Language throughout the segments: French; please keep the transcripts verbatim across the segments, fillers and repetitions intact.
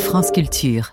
France Culture.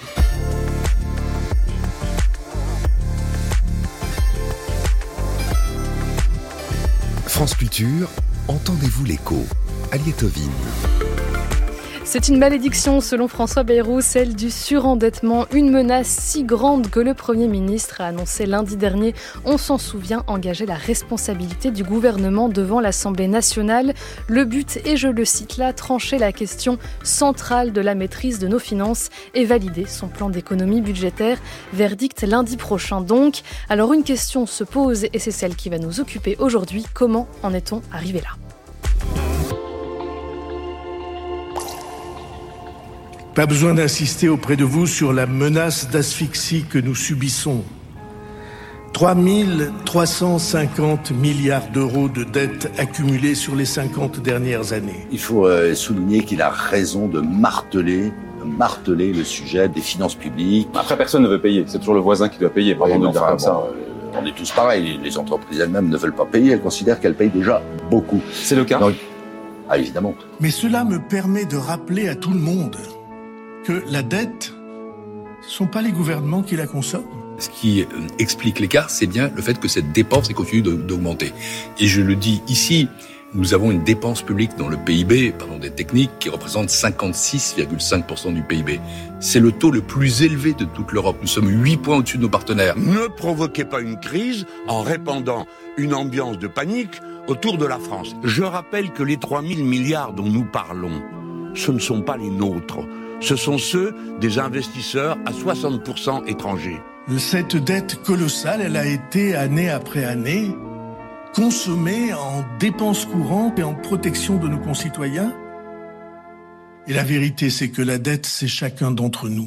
France Culture, entendez-vous l'écho? Aliette Ovine. C'est une malédiction, selon François Bayrou, celle du surendettement, une menace si grande que le Premier ministre a annoncé lundi dernier, on s'en souvient, engager la responsabilité du gouvernement devant l'Assemblée nationale. Le but est, je le cite là, trancher la question centrale de la maîtrise de nos finances et valider son plan d'économie budgétaire. Verdict lundi prochain donc. Alors une question se pose et c'est celle qui va nous occuper aujourd'hui. Comment en est-on arrivé là ? Pas besoin d'insister auprès de vous sur la menace d'asphyxie que nous subissons. trois mille trois cent cinquante milliards d'euros de dettes accumulées sur les cinquante dernières années. Il faut euh, souligner qu'il a raison de marteler, de marteler le sujet des finances publiques. Après, personne ne veut payer. C'est toujours le voisin qui doit payer. Pardon de le dire comme bon, ça. Euh, on est tous pareils. Les entreprises elles-mêmes ne veulent pas payer. Elles considèrent qu'elles payent déjà beaucoup. C'est le cas. Donc, ah, évidemment. Mais cela me permet de rappeler à tout le monde que la dette, ce ne sont pas les gouvernements qui la consomment. Ce qui explique l'écart, c'est bien le fait que cette dépense continue d'augmenter. Et je le dis ici, nous avons une dépense publique dans le P I B, pardon, des techniques, qui représente cinquante-six virgule cinq pour cent du P I B. C'est le taux le plus élevé de toute l'Europe. Nous sommes huit points au-dessus de nos partenaires. Ne provoquez pas une crise en répandant une ambiance de panique autour de la France. Je rappelle que les trois mille milliards dont nous parlons, ce ne sont pas les nôtres. Ce sont ceux des investisseurs à soixante pour cent étrangers. Cette dette colossale, elle a été, année après année, consommée en dépenses courantes et en protection de nos concitoyens. Et la vérité, c'est que la dette, c'est chacun d'entre nous.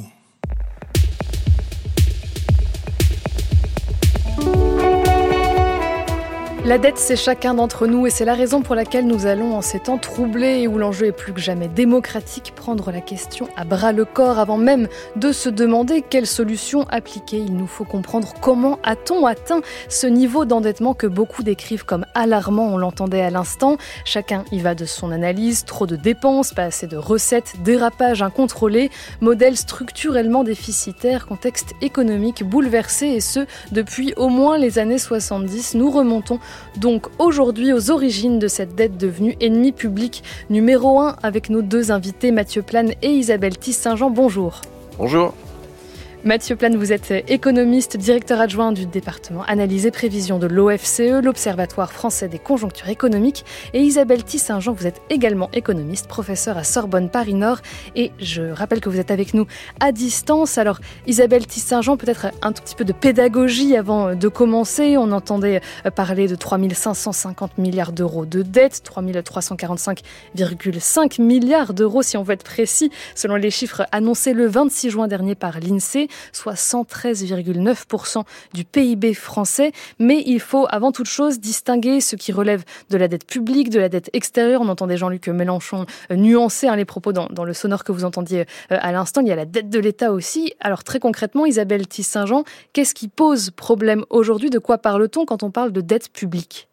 La dette, c'est chacun d'entre nous et c'est la raison pour laquelle nous allons, en ces temps troublés et où l'enjeu est plus que jamais démocratique, prendre la question à bras-le-corps avant même de se demander quelle solution appliquer. Il nous faut comprendre comment a-t-on atteint ce niveau d'endettement que beaucoup décrivent comme alarmant, on l'entendait à l'instant. Chacun y va de son analyse, trop de dépenses, pas assez de recettes, dérapage incontrôlé, modèle structurellement déficitaire, contexte économique bouleversé et ce, depuis au moins les années soixante-dix. Nous remontons donc aujourd'hui aux origines de cette dette devenue ennemi public numéro un avec nos deux invités Mathieu Plane et Isabelle Tisse-Saint-Jean. Bonjour. Bonjour. Mathieu Plane, vous êtes économiste, directeur adjoint du département Analyse et Prévision de l'O F C E, l'Observatoire français des conjonctures économiques. Et Isabelle Tisse-Saint-Jean, vous êtes également économiste, professeure à Sorbonne Paris-Nord. Et je rappelle que vous êtes avec nous à distance. Alors Isabelle Tisse-Saint-Jean, peut-être un tout petit peu de pédagogie avant de commencer. On entendait parler de trois mille cinq cent cinquante milliards d'euros de dette, trois mille trois cent quarante-cinq virgule cinq milliards d'euros si on veut être précis, selon les chiffres annoncés le vingt-six juin dernier par l'INSEE. Soit cent treize virgule neuf pour cent du P I B français. Mais il faut avant toute chose distinguer ce qui relève de la dette publique, de la dette extérieure. On entendait Jean-Luc Mélenchon nuancer hein, les propos dans, dans le sonore que vous entendiez euh, à l'instant. Il y a la dette de l'État aussi. Alors très concrètement, Isabelle Tisse-Saint-Jean, qu'est-ce qui pose problème aujourd'hui? De quoi parle-t-on quand on parle de dette publique?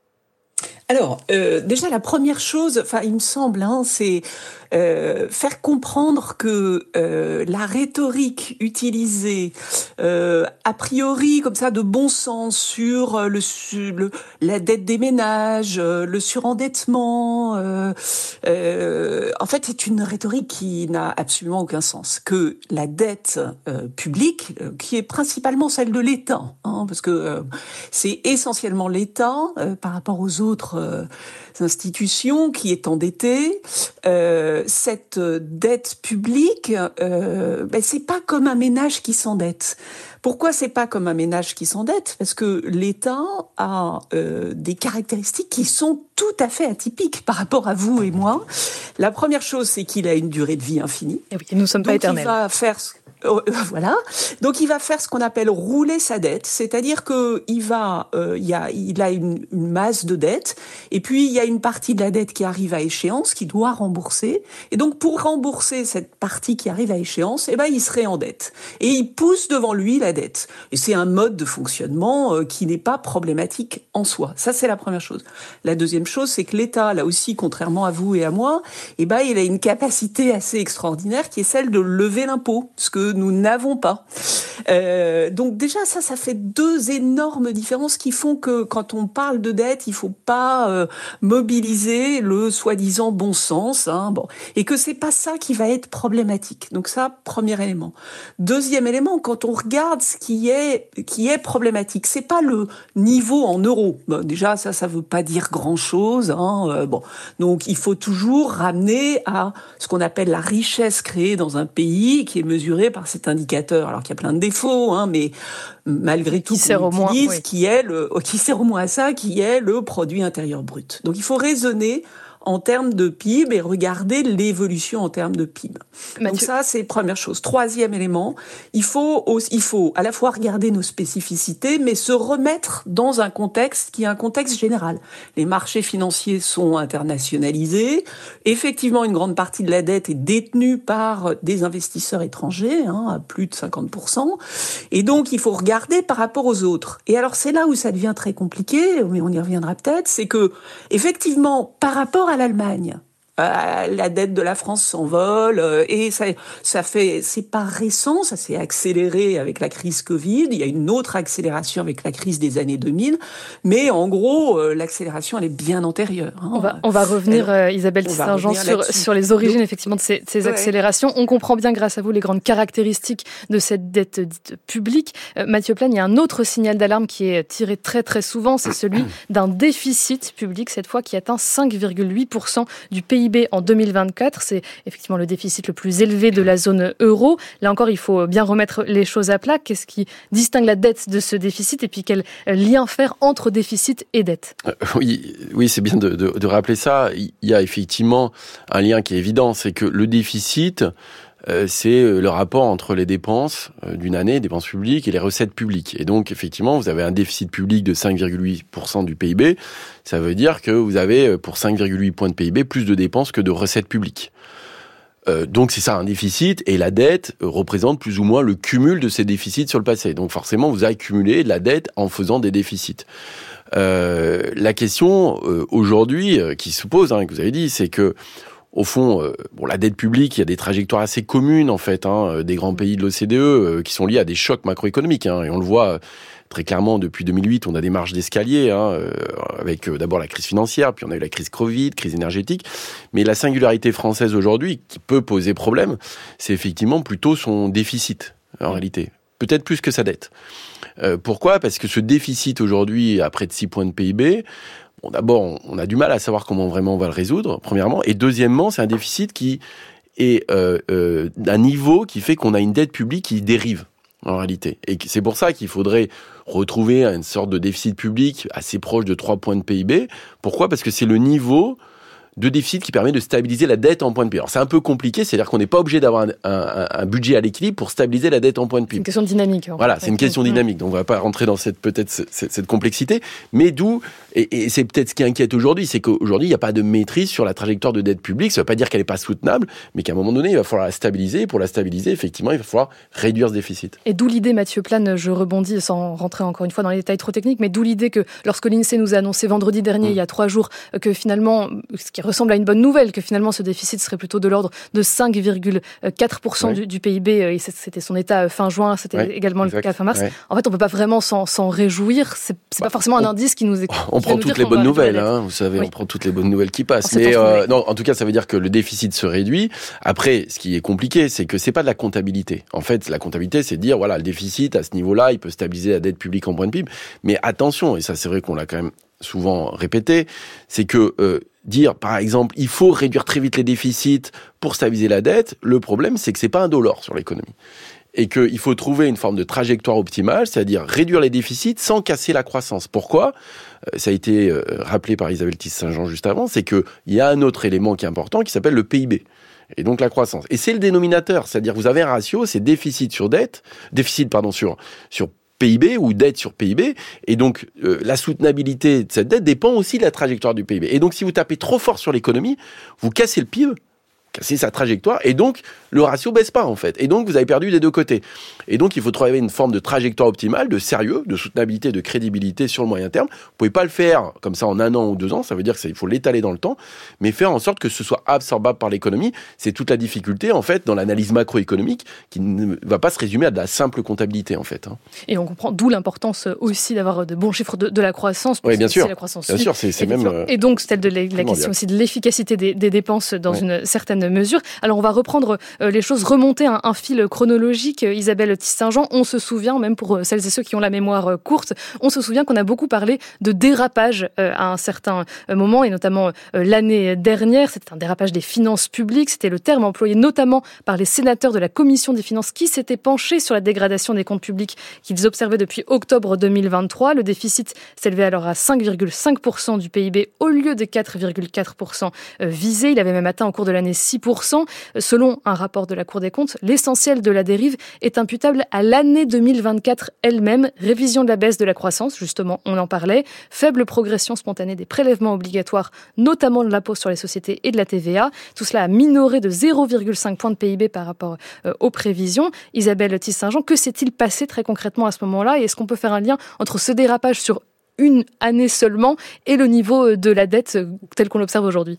Alors, euh, déjà la première chose, enfin il me semble, hein, c'est euh, faire comprendre que euh, la rhétorique utilisée euh, a priori comme ça de bon sens sur le, le la dette des ménages, le surendettement, euh, euh, en fait c'est une rhétorique qui n'a absolument aucun sens. Que la dette euh, publique, euh, qui est principalement celle de l'État, hein, parce que euh, c'est essentiellement l'État euh, par rapport aux autres euh, institutions qui est endettée. Euh, cette dette publique, euh, ben c'est pas comme un ménage qui s'endette. Pourquoi c'est pas comme un ménage qui s'endette? Parce que l'État a euh, des caractéristiques qui sont tout à fait atypiques par rapport à vous et moi. La première chose, c'est qu'il a une durée de vie infinie. Et oui, nous ne sommes pas Donc éternels. Il va faire euh, voilà. Donc il va faire ce qu'on appelle rouler sa dette, c'est-à-dire que il va, euh, il y a, il a une, une masse de dette, et puis il y a une partie de la dette qui arrive à échéance, qui doit rembourser, et donc pour rembourser cette partie qui arrive à échéance, eh ben il se réendette et il pousse devant lui la dette. Et c'est un mode de fonctionnement euh, qui n'est pas problématique en soi. Ça c'est la première chose. La deuxième chose, c'est que l'État, là aussi, contrairement à vous et à moi, eh ben il a une capacité assez extraordinaire qui est celle de lever l'impôt, ce que nous n'avons pas. Euh, donc déjà, ça, ça fait deux énormes différences qui font que quand on parle de dette, il faut pas euh, mobiliser le soi-disant bon sens, hein, bon, et que c'est pas ça qui va être problématique. Donc ça, premier élément. Deuxième élément, quand on regarde ce qui est qui est problématique, c'est pas le niveau en euros. Bon, déjà, ça, ça veut pas dire grand-chose. Hein, euh, bon, donc il faut toujours ramener à ce qu'on appelle la richesse créée dans un pays, qui est mesurée par cet indicateur. Alors qu'il y a plein de défauts, hein, mais malgré tout, qui sert au moins, oui. qui est le, qui sert au moins à ça, qui est le produit intérieur brut. Donc il faut raisonner en termes de P I B et regarder l'évolution en termes de P I B. Mathieu. Donc ça, c'est première chose. Troisième élément, il faut, aussi, il faut à la fois regarder nos spécificités, mais se remettre dans un contexte qui est un contexte général. Les marchés financiers sont internationalisés. Effectivement, une grande partie de la dette est détenue par des investisseurs étrangers, hein, à plus de cinquante pour cent. Et donc, il faut regarder par rapport aux autres. Et alors, c'est là où ça devient très compliqué, mais on y reviendra peut-être, c'est que, effectivement, par rapport à l'Allemagne, Euh, la dette de la France s'envole euh, et ça, ça fait, c'est pas récent, ça s'est accéléré avec la crise Covid. Il y a une autre accélération avec la crise des années deux mille, mais en gros, euh, l'accélération elle est bien antérieure. Hein. On va, on va revenir, euh, Isabelle Tisserand, sur, sur les origines Donc, effectivement de ces, de ces ouais. accélérations. On comprend bien, grâce à vous, les grandes caractéristiques de cette dette dite publique. Euh, Mathieu Plane, il y a un autre signal d'alarme qui est tiré très très souvent, c'est celui d'un déficit public cette fois qui atteint cinq virgule huit pour cent du P I B en deux mille vingt-quatre, c'est effectivement le déficit le plus élevé de la zone euro. Là encore, il faut bien remettre les choses à plat. Qu'est-ce qui distingue la dette de ce déficit et puis quel lien faire entre déficit et dette ? euh, Oui, oui, c'est bien de, de, de rappeler ça. Il y a effectivement un lien qui est évident, c'est que le déficit, euh, c'est le rapport entre les dépenses d'une année, dépenses publiques, et les recettes publiques. Et donc, effectivement, vous avez un déficit public de cinq virgule huit pour cent du P I B. Ça veut dire que vous avez, pour cinq virgule huit points de P I B, plus de dépenses que de recettes publiques. Euh, donc, c'est ça, un déficit. Et la dette représente plus ou moins le cumul de ces déficits sur le passé. Donc, forcément, vous accumulez de la dette en faisant des déficits. Euh, la question, euh, aujourd'hui, euh, qui se pose, hein, que vous avez dit, c'est que au fond, euh, bon, la dette publique, il y a des trajectoires assez communes, en fait, hein, des grands pays de l'O C D E euh, qui sont liés à des chocs macroéconomiques. Hein, et on le voit euh, très clairement depuis deux mille huit, on a des marges d'escalier, hein, euh, avec euh, d'abord la crise financière, puis on a eu la crise Covid, crise énergétique. Mais la singularité française aujourd'hui, qui peut poser problème, c'est effectivement plutôt son déficit, en réalité. Peut-être plus que sa dette. Euh, pourquoi ? Parce que ce déficit aujourd'hui, à près de six points de P I B... Bon, d'abord, on a du mal à savoir comment vraiment on va le résoudre, premièrement. Et deuxièmement, c'est un déficit qui est euh, euh, d'un niveau qui fait qu'on a une dette publique qui dérive, en réalité. Et c'est pour ça qu'il faudrait retrouver une sorte de déficit public assez proche de trois points de P I B. Pourquoi ? Parce que c'est le niveau de déficit qui permet de stabiliser la dette en point de P I B. Alors, c'est un peu compliqué, c'est-à-dire qu'on n'est pas obligé d'avoir un, un, un budget à l'équilibre pour stabiliser la dette en point de P I B. C'est une question dynamique. Voilà, c'est une question dynamique. Donc, on ne va pas rentrer dans cette, peut-être, cette, cette complexité. Mais d'où, et, et c'est peut-être ce qui inquiète aujourd'hui, c'est qu'aujourd'hui, il n'y a pas de maîtrise sur la trajectoire de dette publique. Ça ne veut pas dire qu'elle n'est pas soutenable, mais qu'à un moment donné, il va falloir la stabiliser. Et pour la stabiliser, effectivement, il va falloir réduire ce déficit. Et d'où l'idée, Mathieu Plane, je rebondis sans rentrer encore une fois dans les détails trop techniques, mais d'où l'idée que lorsque l'INSEE nous a annoncé vendredi dernier, mmh. il y a trois jours, que finalement, ce qui ressemble à une bonne nouvelle, que finalement ce déficit serait plutôt de l'ordre de cinq virgule quatre pour cent ouais. du, du P I B, et c'était son état fin juin, c'était ouais, également exact. le cas fin mars. Ouais. En fait, on ne peut pas vraiment s'en, s'en réjouir, c'est, c'est bah, pas forcément on, un indice qui nous est... On prend toutes les bonnes nouvelles, hein, vous savez, oui. on prend toutes les bonnes nouvelles qui passent. Mais euh, non, en tout cas, ça veut dire que le déficit se réduit. Après, ce qui est compliqué, c'est que c'est pas de la comptabilité. En fait, la comptabilité, c'est de dire, voilà, le déficit, à ce niveau-là, il peut stabiliser la dette publique en point de P I B. Mais attention, et ça c'est vrai qu'on l'a quand même souvent répété, c'est que euh, dire, par exemple, il faut réduire très vite les déficits pour stabiliser la dette, le problème, c'est que c'est pas indolore sur l'économie. Et qu'il faut trouver une forme de trajectoire optimale, c'est-à-dire réduire les déficits sans casser la croissance. Pourquoi ? euh, Ça a été euh, rappelé par Isabelle Tisserand juste avant, c'est qu'il y a un autre élément qui est important, qui s'appelle le P I B. et donc la croissance. Et c'est le dénominateur, c'est-à-dire vous avez un ratio, c'est déficit sur dette, déficit pardon sur sur P I B ou dette sur P I B, et donc euh, la soutenabilité de cette dette dépend aussi de la trajectoire du P I B. Et donc si vous tapez trop fort sur l'économie, vous cassez le P I B, cassez sa trajectoire, et donc le ratio baisse pas en fait. Et donc vous avez perdu des deux côtés. Et donc il faut trouver une forme de trajectoire optimale, de sérieux, de soutenabilité, de crédibilité sur le moyen terme. Vous pouvez pas le faire comme ça en un an ou deux ans, ça veut dire que ça, il faut l'étaler dans le temps, mais faire en sorte que ce soit absorbable par l'économie. C'est toute la difficulté en fait dans l'analyse macroéconomique qui ne va pas se résumer à de la simple comptabilité en fait. Hein. Et on comprend d'où l'importance aussi d'avoir de bons chiffres de, de la croissance. Oui, bien sûr. La croissance bien suit. sûr, c'est, c'est et même. Euh, et donc celle de la, la question aussi de l'efficacité des, des dépenses dans ouais. une certaine mesure. Alors on va reprendre euh, les choses, remonter un, un fil chronologique. Euh, Isabelle Tisse-Saint-Jean, on se souvient, même pour euh, celles et ceux qui ont la mémoire euh, courte, on se souvient qu'on a beaucoup parlé de dérapage euh, à un certain euh, moment, et notamment euh, l'année dernière. C'était un dérapage des finances publiques. C'était le terme employé notamment par les sénateurs de la Commission des finances qui s'étaient penchés sur la dégradation des comptes publics qu'ils observaient depuis octobre deux mille vingt-trois. Le déficit s'élevait alors à cinq virgule cinq pour cent du P I B au lieu des quatre virgule quatre pour cent visés. Il avait même atteint au cours de l'année six pour cent. Selon un rapport de la Cour des comptes, l'essentiel de la dérive est imputable à l'année deux mille vingt-quatre elle-même. Révision de la baisse de la croissance, justement, on en parlait. Faible progression spontanée des prélèvements obligatoires, notamment de l'impôt sur les sociétés et de la T V A. Tout cela a minoré de zéro virgule cinq points de P I B par rapport euh, aux prévisions. Isabelle Tisse-Saint-Jean, que s'est-il passé très concrètement à ce moment-là? Et est-ce qu'on peut faire un lien entre ce dérapage sur une année seulement et le niveau de la dette tel qu'on l'observe aujourd'hui?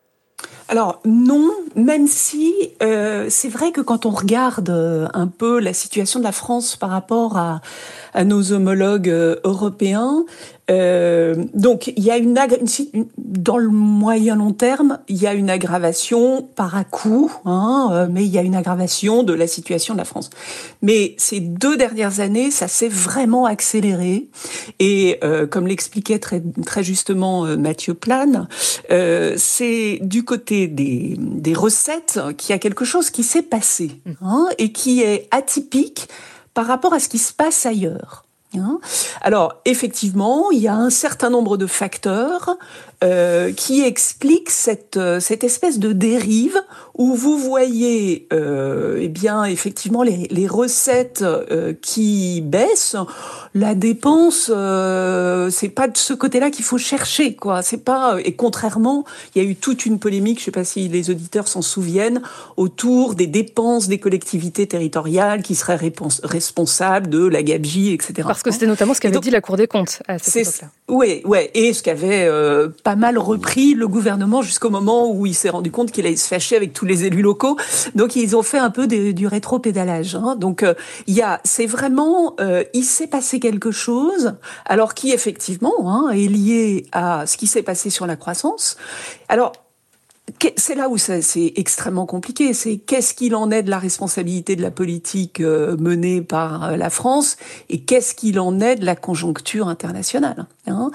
Alors non, même si euh, c'est vrai que quand on regarde un peu la situation de la France par rapport à, à nos homologues européens, euh, donc il y a une, une dans le moyen long terme, il y a une aggravation par à-coup, hein, mais il y a une aggravation de la situation de la France. Mais ces deux dernières années, ça s'est vraiment accéléré, et euh, comme l'expliquait très très justement euh, Mathieu Plane, euh, c'est du côté des, des recettes qu'il y a quelque chose qui s'est passé, hein, et qui est atypique par rapport à ce qui se passe ailleurs. Hein. Alors, effectivement, il y a un certain nombre de facteurs euh, qui expliquent cette, cette espèce de dérive où vous voyez, euh, eh bien, effectivement, les, les recettes euh, qui baissent. La dépense, euh, c'est pas de ce côté-là qu'il faut chercher, quoi. C'est pas, et contrairement, il y a eu toute une polémique, je sais pas si les auditeurs s'en souviennent, autour des dépenses des collectivités territoriales qui seraient répons- responsables de la gabegie, et cetera. Parce que c'était notamment ce qu'avait donc, dit la Cour des comptes à cette époque-là. Oui, ouais, et ce qu'avait euh, pas mal repris le gouvernement jusqu'au moment où il s'est rendu compte qu'il allait se fâcher avec tous les élus locaux. Donc ils ont fait un peu de, du rétro-pédalage. Hein. Donc il euh, y a, c'est vraiment, euh, il s'est passé quelque chose, alors qui effectivement hein, est lié à ce qui s'est passé sur la croissance. Alors c'est là où ça, c'est extrêmement compliqué. C'est qu'est-ce qu'il en est de la responsabilité de la politique euh, menée par euh, la France et qu'est-ce qu'il en est de la conjoncture internationale. Hein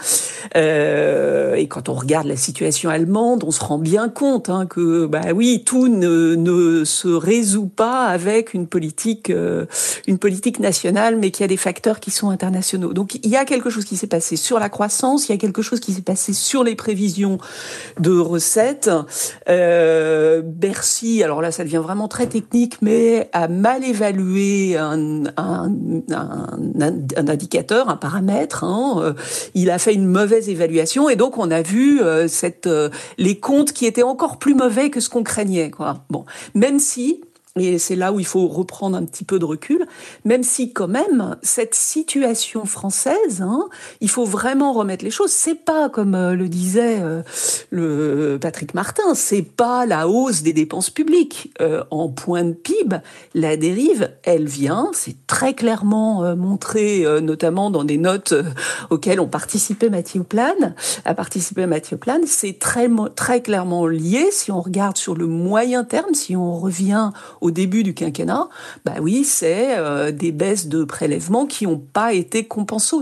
euh, et quand on regarde la situation allemande, on se rend bien compte hein, que bah oui, tout ne, ne se résout pas avec une politique, euh, une politique nationale, mais qu'il y a des facteurs qui sont internationaux. Donc il y a quelque chose qui s'est passé sur la croissance, il y a quelque chose qui s'est passé sur les prévisions de recettes. Euh, Bercy, alors là ça devient vraiment très technique, mais a mal évalué un, un, un, un indicateur, un paramètre. Hein. Il a fait une mauvaise évaluation et donc on a vu euh, cette, euh, les comptes qui étaient encore plus mauvais que ce qu'on craignait, quoi. Bon, même si... Et c'est là où il faut reprendre un petit peu de recul, même si quand même cette situation française, hein, il faut vraiment remettre les choses. C'est pas comme euh, le disait euh, le Patrick Martin, c'est pas la hausse des dépenses publiques euh, en point de P I B. La dérive, elle vient, c'est très clairement euh, montré, euh, notamment dans des notes euh, auxquelles ont participé Mathieu Plane, a participé Mathieu Plane. C'est très très clairement lié. Si on regarde sur le moyen terme, si on revient au début du quinquennat, bah oui, c'est euh, des baisses de prélèvements qui n'ont pas été compensées.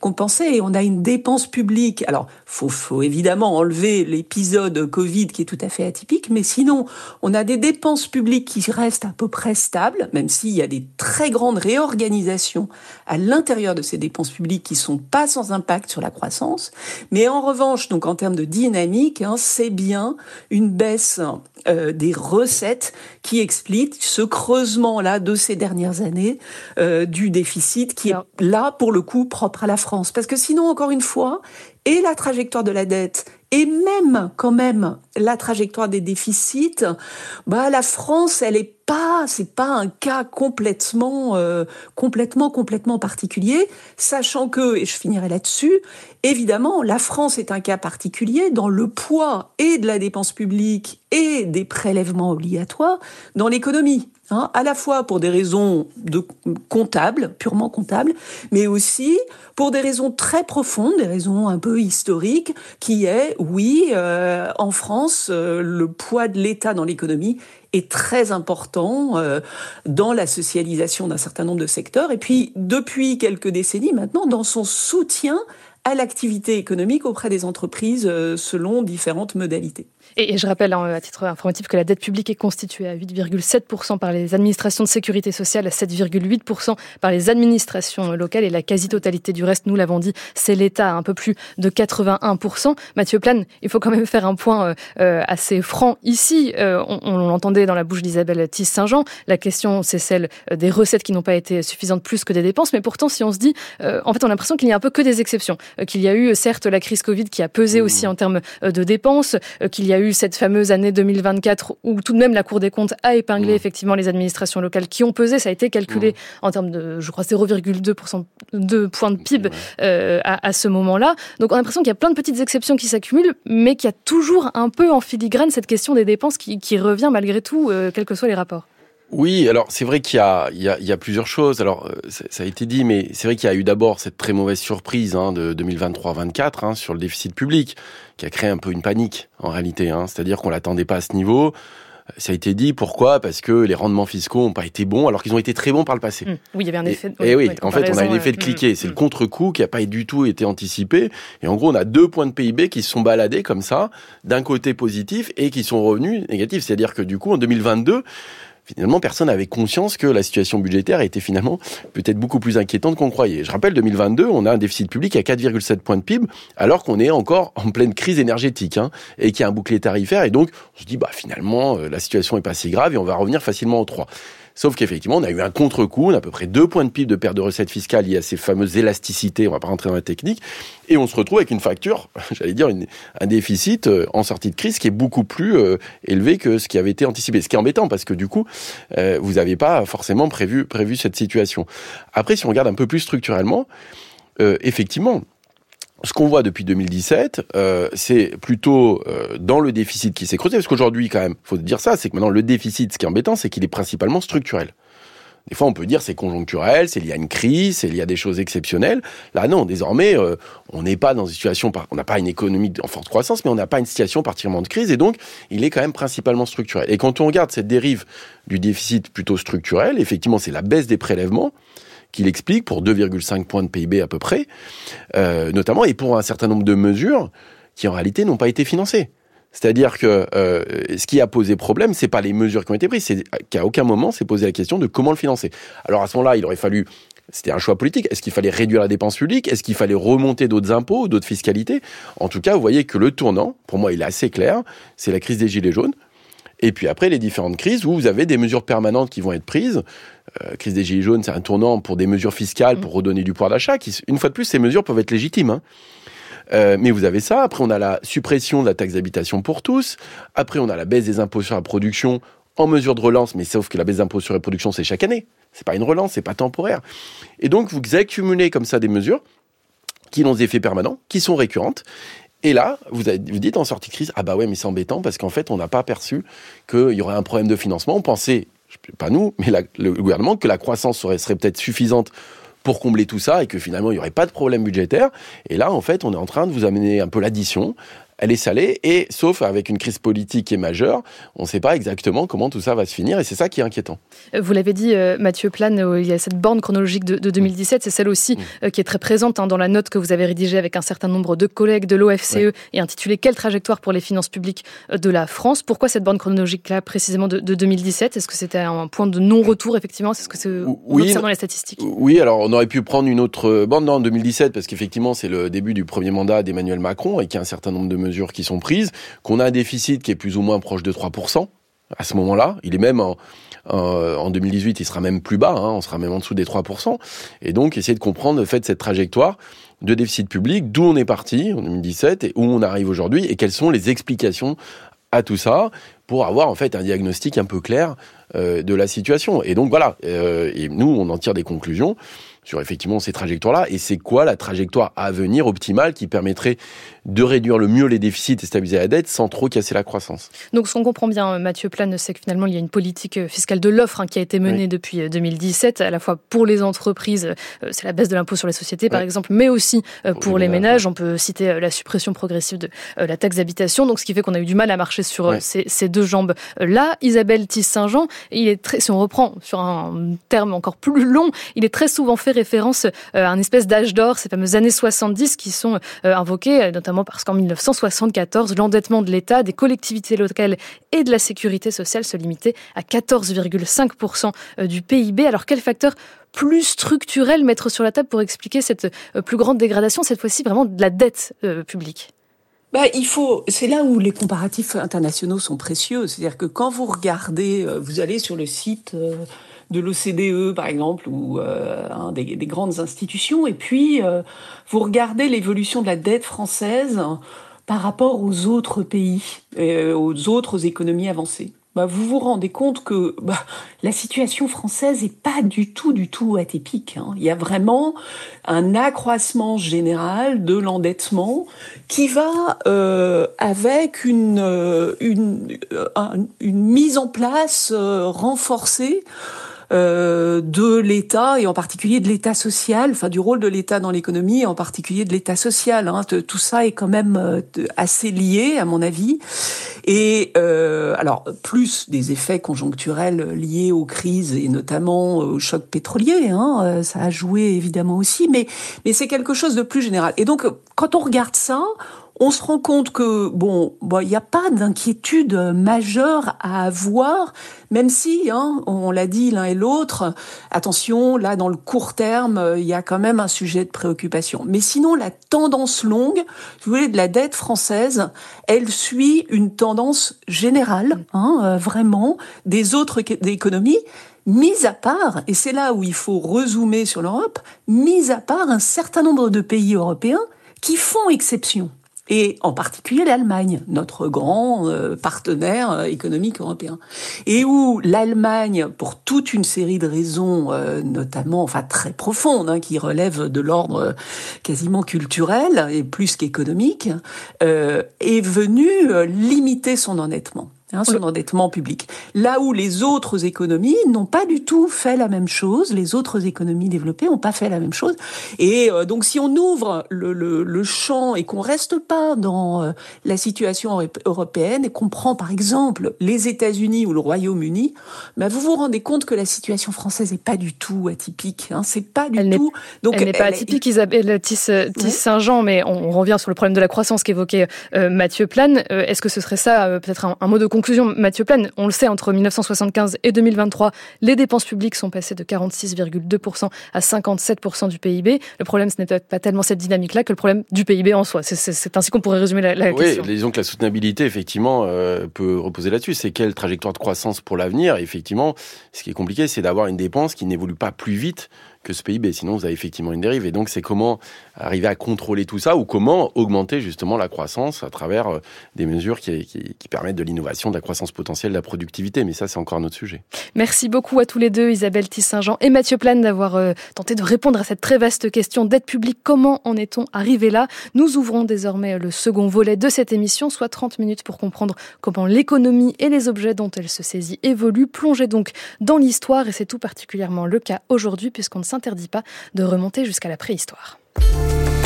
Et on a une dépense publique. Alors, faut, faut évidemment enlever l'épisode Covid qui est tout à fait atypique, mais sinon, on a des dépenses publiques qui restent à peu près stables, même s'il y a des très grandes réorganisations à l'intérieur de ces dépenses publiques qui sont pas sans impact sur la croissance. Mais en revanche, donc en termes de dynamique, hein, c'est bien une baisse euh, des recettes qui explique ce creusement-là de ces dernières années euh, du déficit qui est là, pour le coup, propre à la France. Parce que sinon, encore une fois, et la trajectoire de la dette, et même, quand même, la trajectoire des déficits, bah, la France, elle est pas, c'est pas un cas complètement, euh, complètement, complètement particulier, sachant que, et je finirai là-dessus, évidemment, la France est un cas particulier dans le poids et de la dépense publique et des prélèvements obligatoires dans l'économie. Hein, à la fois pour des raisons de comptables, purement comptables, mais aussi pour des raisons très profondes, des raisons un peu historiques, qui est, oui, euh, en France, euh, le poids de l'État dans l'économie est très important euh, dans la socialisation d'un certain nombre de secteurs, et puis depuis quelques décennies maintenant, dans son soutien à l'activité économique auprès des entreprises euh, selon différentes modalités. Et, et je rappelle hein, à titre informatif que la dette publique est constituée à huit virgule sept pour cent par les administrations de sécurité sociale, à sept virgule huit pour cent par les administrations locales et la quasi-totalité du reste, nous l'avons dit, c'est l'État à un peu plus de quatre-vingt-un pour cent. Mathieu Plane, il faut quand même faire un point euh, assez franc ici. Euh, on, on l'entendait dans la bouche d'Isabelle Tisse-Saint-Jean. La question, c'est celle des recettes qui n'ont pas été suffisantes plus que des dépenses. Mais pourtant, si on se dit, euh, en fait, on a l'impression qu'il n'y a un peu que des exceptions. Euh, qu'il y a eu, certes, la crise Covid qui a pesé aussi en termes de dépenses, euh, qu'il y a eu cette fameuse année deux mille vingt-quatre où tout de même la Cour des comptes a épinglé mmh. effectivement les administrations locales qui ont pesé. Ça a été calculé mmh. en termes de, je crois, zéro virgule deux pour cent de points de P I B euh, à, à ce moment-là. Donc on a l'impression qu'il y a plein de petites exceptions qui s'accumulent, mais qu'il y a toujours un peu en filigrane cette question des dépenses qui, qui revient malgré tout, euh, quels que soient les rapports. Oui, alors c'est vrai qu'il y a, il y a, il y a plusieurs choses. Alors ça, ça a été dit, mais c'est vrai qu'il y a eu d'abord cette très mauvaise surprise hein, de deux mille vingt-trois vingt-quatre hein, sur le déficit public, qui a créé un peu une panique en réalité. Hein, c'est-à-dire qu'on l'attendait pas à ce niveau. Ça a été dit, pourquoi ? Parce que les rendements fiscaux n'ont pas été bons, alors qu'ils ont été très bons par le passé. Mmh. Oui, il y avait un effet. Et, de, et oui, ouais, en fait, on a un effet de cliquet. Mmh. C'est mmh. le contre-coup qui n'a pas du tout été anticipé. Et en gros, on a deux points de P I B qui se sont baladés comme ça, d'un côté positif et qui sont revenus négatifs. C'est-à-dire que du coup, en deux mille vingt-deux, finalement, personne n'avait conscience que la situation budgétaire était finalement peut-être beaucoup plus inquiétante qu'on croyait. Je rappelle, deux mille vingt-deux, on a un déficit public à quatre virgule sept points de P I B, alors qu'on est encore en pleine crise énergétique, hein, et qu'il y a un bouclier tarifaire. Et donc, on se dit, bah finalement, euh, la situation est pas si grave et on va revenir facilement aux trois. Sauf qu'effectivement, on a eu un contre-coup, on a à peu près deux points de P I B de perte de recettes fiscales liées à ces fameuses élasticités, on va pas rentrer dans la technique, et on se retrouve avec une facture, j'allais dire une, un déficit euh, en sortie de crise qui est beaucoup plus euh, élevé que ce qui avait été anticipé. Ce qui est embêtant, parce que du coup, euh, vous n'avez pas forcément prévu, prévu cette situation. Après, si on regarde un peu plus structurellement, euh, effectivement, ce qu'on voit depuis deux mille dix-sept, euh, c'est plutôt euh, dans le déficit qui s'est creusé, parce qu'aujourd'hui, quand même, faut dire ça, c'est que maintenant, le déficit, ce qui est embêtant, c'est qu'il est principalement structurel. Des fois, on peut dire c'est conjoncturel, c'est lié à une crise, c'est lié à des choses exceptionnelles. Là, non, désormais, euh, on n'est pas dans une situation, par... on n'a pas une économie en forte croissance, mais on n'a pas une situation particulièrement de crise, et donc, il est quand même principalement structurel. Et quand on regarde cette dérive du déficit plutôt structurel, effectivement, c'est la baisse des prélèvements qui l'explique pour deux virgule cinq points de P I B à peu près, euh, notamment, et pour un certain nombre de mesures qui, en réalité, n'ont pas été financées. C'est-à-dire que euh, ce qui a posé problème, c'est pas les mesures qui ont été prises, c'est qu'à aucun moment s'est posé la question de comment le financer. Alors à ce moment-là, il aurait fallu, c'était un choix politique, est-ce qu'il fallait réduire la dépense publique, est-ce qu'il fallait remonter d'autres impôts, d'autres fiscalités ? En tout cas, vous voyez que le tournant, pour moi, il est assez clair, c'est la crise des Gilets jaunes. Et puis après, les différentes crises où vous avez des mesures permanentes qui vont être prises. Euh, crise des Gilets jaunes, c'est un tournant pour des mesures fiscales, pour redonner du pouvoir d'achat. Qui, une fois de plus, ces mesures peuvent être légitimes. Hein. Euh, mais vous avez ça. Après, on a la suppression de la taxe d'habitation pour tous. Après, on a la baisse des impôts sur la production en mesure de relance. Mais sauf que la baisse d'impôts sur la production, c'est chaque année. C'est pas une relance, c'est pas temporaire. Et donc, vous accumulez comme ça des mesures qui ont des effets permanents, qui sont récurrentes. Et là, vous, avez, vous dites en sortie de crise, ah bah ouais, mais c'est embêtant parce qu'en fait, on n'a pas perçu qu'il y aurait un problème de financement. On pensait, pas nous, mais la, le gouvernement, que la croissance serait, serait peut-être suffisante pour combler tout ça et que finalement, il n'y aurait pas de problème budgétaire. Et là, en fait, on est en train de vous amener un peu l'addition elle est salée, et sauf avec une crise politique qui est majeure, on ne sait pas exactement comment tout ça va se finir, et c'est ça qui est inquiétant. Vous l'avez dit, euh, Mathieu Plane, euh, il y a cette borne chronologique de, de deux mille dix-sept, c'est celle aussi euh, qui est très présente hein, dans la note que vous avez rédigée avec un certain nombre de collègues de l'O F C E, ouais. et intitulée « Quelle trajectoire pour les finances publiques de la France ?» Pourquoi cette borne chronologique-là, précisément de, de deux mille dix-sept ? Est-ce que c'était un point de non-retour, effectivement ? C'est ce que c'est, on oui, observe dans les statistiques. Oui, alors on aurait pu prendre une autre borne en deux mille dix-sept, parce qu'effectivement, c'est le début du premier mandat d'Emmanuel Macron, et qu'il y a un certain nombre de mesures qui sont prises, qu'on a un déficit qui est plus ou moins proche de trois pour cent à ce moment-là. Il est même en, en, en deux mille dix-huit, il sera même plus bas, hein, on sera même en dessous des trois pour cent. Et donc, essayer de comprendre le fait de cette trajectoire de déficit public, d'où on est parti en deux mille dix-sept et où on arrive aujourd'hui, et quelles sont les explications à tout ça, pour avoir en fait un diagnostic un peu clair euh, de la situation. Et donc voilà, euh, et nous, on en tire des conclusions sur effectivement ces trajectoires-là, et c'est quoi la trajectoire à venir optimale qui permettrait de réduire le mieux les déficits et stabiliser la dette sans trop casser la croissance. Donc ce qu'on comprend bien, Mathieu Plane, c'est que finalement il y a une politique fiscale de l'offre hein, qui a été menée oui. depuis deux mille dix-sept, à la fois pour les entreprises, euh, c'est la baisse de l'impôt sur les sociétés par oui. exemple, mais aussi euh, pour, pour les ménages. ménages. On peut citer euh, la suppression progressive de euh, la taxe d'habitation, donc ce qui fait qu'on a eu du mal à marcher sur oui. euh, ces, ces deux jambes-là. Isabelle Tisse-Saint-Jean, il est très, si on reprend sur un terme encore plus long, il est très souvent fait référence euh, à un espèce d'âge d'or, ces fameuses années soixante-dix qui sont euh, invoquées, notamment parce qu'en mille neuf cent soixante-quatorze, l'endettement de l'État, des collectivités locales et de la sécurité sociale se limitait à quatorze virgule cinq pour cent du P I B. Alors quel facteur plus structurel mettre sur la table pour expliquer cette plus grande dégradation, cette fois-ci vraiment de la dette euh, publique ? Bah, il faut, c'est là où les comparatifs internationaux sont précieux. C'est-à-dire que quand vous regardez, vous allez sur le site de l'O C D E, par exemple, ou euh, hein, des, des grandes institutions, et puis euh, vous regardez l'évolution de la dette française par rapport aux autres pays, euh, aux autres économies avancées. Bah, vous vous rendez compte que bah, la situation française est pas du tout, du tout atypique. Hein. Il y a vraiment un accroissement général de l'endettement qui va euh, avec une, une, une, une mise en place euh, renforcée Euh, de l'État, et en particulier de l'État social, enfin du rôle de l'État dans l'économie, et en particulier de l'État social. Hein. Tout ça est quand même euh, assez lié, à mon avis. Et euh, alors, plus des effets conjoncturels liés aux crises, et notamment au choc pétrolier, hein, ça a joué évidemment aussi, mais, mais c'est quelque chose de plus général. Et donc, quand on regarde ça, on se rend compte que, bon, bon, il n'y a pas d'inquiétude majeure à avoir, même si, hein, on l'a dit l'un et l'autre, attention, là, dans le court terme, il y a quand même un sujet de préoccupation. Mais sinon, la tendance longue, vous voulez, de la dette française, elle suit une tendance générale, hein, euh, vraiment, des autres économies, mis à part, et c'est là où il faut rezoomer sur l'Europe, mis à part un certain nombre de pays européens qui font exception. Et en particulier l'Allemagne, notre grand euh, partenaire euh, économique européen. Et où l'Allemagne, pour toute une série de raisons, euh, notamment, enfin très profondes, hein, qui relèvent de l'ordre euh, quasiment culturel et plus qu'économique, euh, est venue euh, limiter son endettement. Hein, son endettement public. Là où les autres économies n'ont pas du tout fait la même chose, les autres économies développées n'ont pas fait la même chose. Et euh, donc, si on ouvre le, le, le champ et qu'on reste pas dans euh, la situation européenne et qu'on prend par exemple les États-Unis ou le Royaume-Uni, bah, vous vous rendez compte que la situation française n'est pas du tout atypique. Hein, c'est pas du elle tout. Donc, elle n'est pas elle atypique, est... Isabelle Tisse-Saint-Jean, mais on, on revient sur le problème de la croissance qu'évoquait euh, Mathieu Plane. Euh, est-ce que ce serait ça, euh, peut-être un, un mot de conclusion, Mathieu Plane, on le sait, entre dix-neuf cent soixante-quinze et deux mille vingt-trois, les dépenses publiques sont passées de quarante-six virgule deux pour cent à cinquante-sept pour cent du P I B. Le problème, ce n'est peut-être pas tellement cette dynamique-là que le problème du P I B en soi. C'est, c'est, c'est ainsi qu'on pourrait résumer la, la oui, question. Oui, disons que la soutenabilité, effectivement, euh, peut reposer là-dessus. C'est quelle trajectoire de croissance pour l'avenir ? Et effectivement, ce qui est compliqué, c'est d'avoir une dépense qui n'évolue pas plus vite que ce P I B. Sinon, vous avez effectivement une dérive. Et donc, c'est comment arriver à contrôler tout ça, ou comment augmenter justement la croissance à travers euh, des mesures qui, qui, qui permettent de l'innovation, de la croissance potentielle, de la productivité. Mais ça, c'est encore un autre sujet. Merci beaucoup à tous les deux, Isabelle Tisse-Saint-Jean et Mathieu Plane, d'avoir euh, tenté de répondre à cette très vaste question d'aide publique. Comment en est-on arrivé là ? Nous ouvrons désormais le second volet de cette émission, soit trente minutes pour comprendre comment l'économie et les objets dont elle se saisit évoluent. Plongez donc dans l'histoire, et c'est tout particulièrement le cas aujourd'hui, puisqu'on ne s'interdit pas de remonter jusqu'à la préhistoire.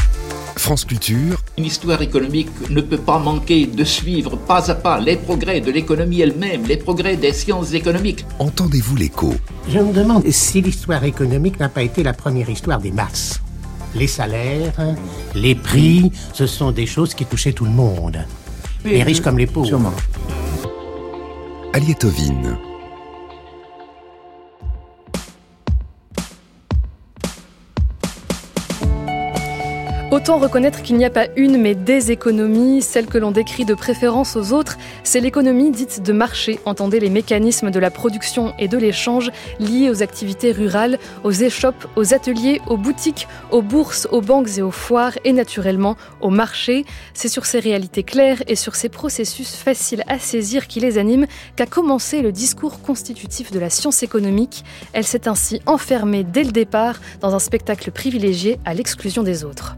France Culture. Une histoire économique ne peut pas manquer de suivre pas à pas les progrès de l'économie elle-même, les progrès des sciences économiques. Entendez-vous l'écho? Je me demande si l'histoire économique n'a pas été la première histoire des masses. Les salaires, les prix, ce sont des choses qui touchaient tout le monde. Les riches comme les pauvres. Sûrement. Aliette Ovine. Autant reconnaître qu'il n'y a pas une mais des économies, celle que l'on décrit de préférence aux autres, c'est l'économie dite de marché. Entendez les mécanismes de la production et de l'échange liés aux activités rurales, aux échoppes, aux ateliers, aux boutiques, aux bourses, aux banques et aux foires et naturellement aux marchés. C'est sur ces réalités claires et sur ces processus faciles à saisir qui les animent qu'a commencé le discours constitutif de la science économique. Elle s'est ainsi enfermée dès le départ dans un spectacle privilégié à l'exclusion des autres.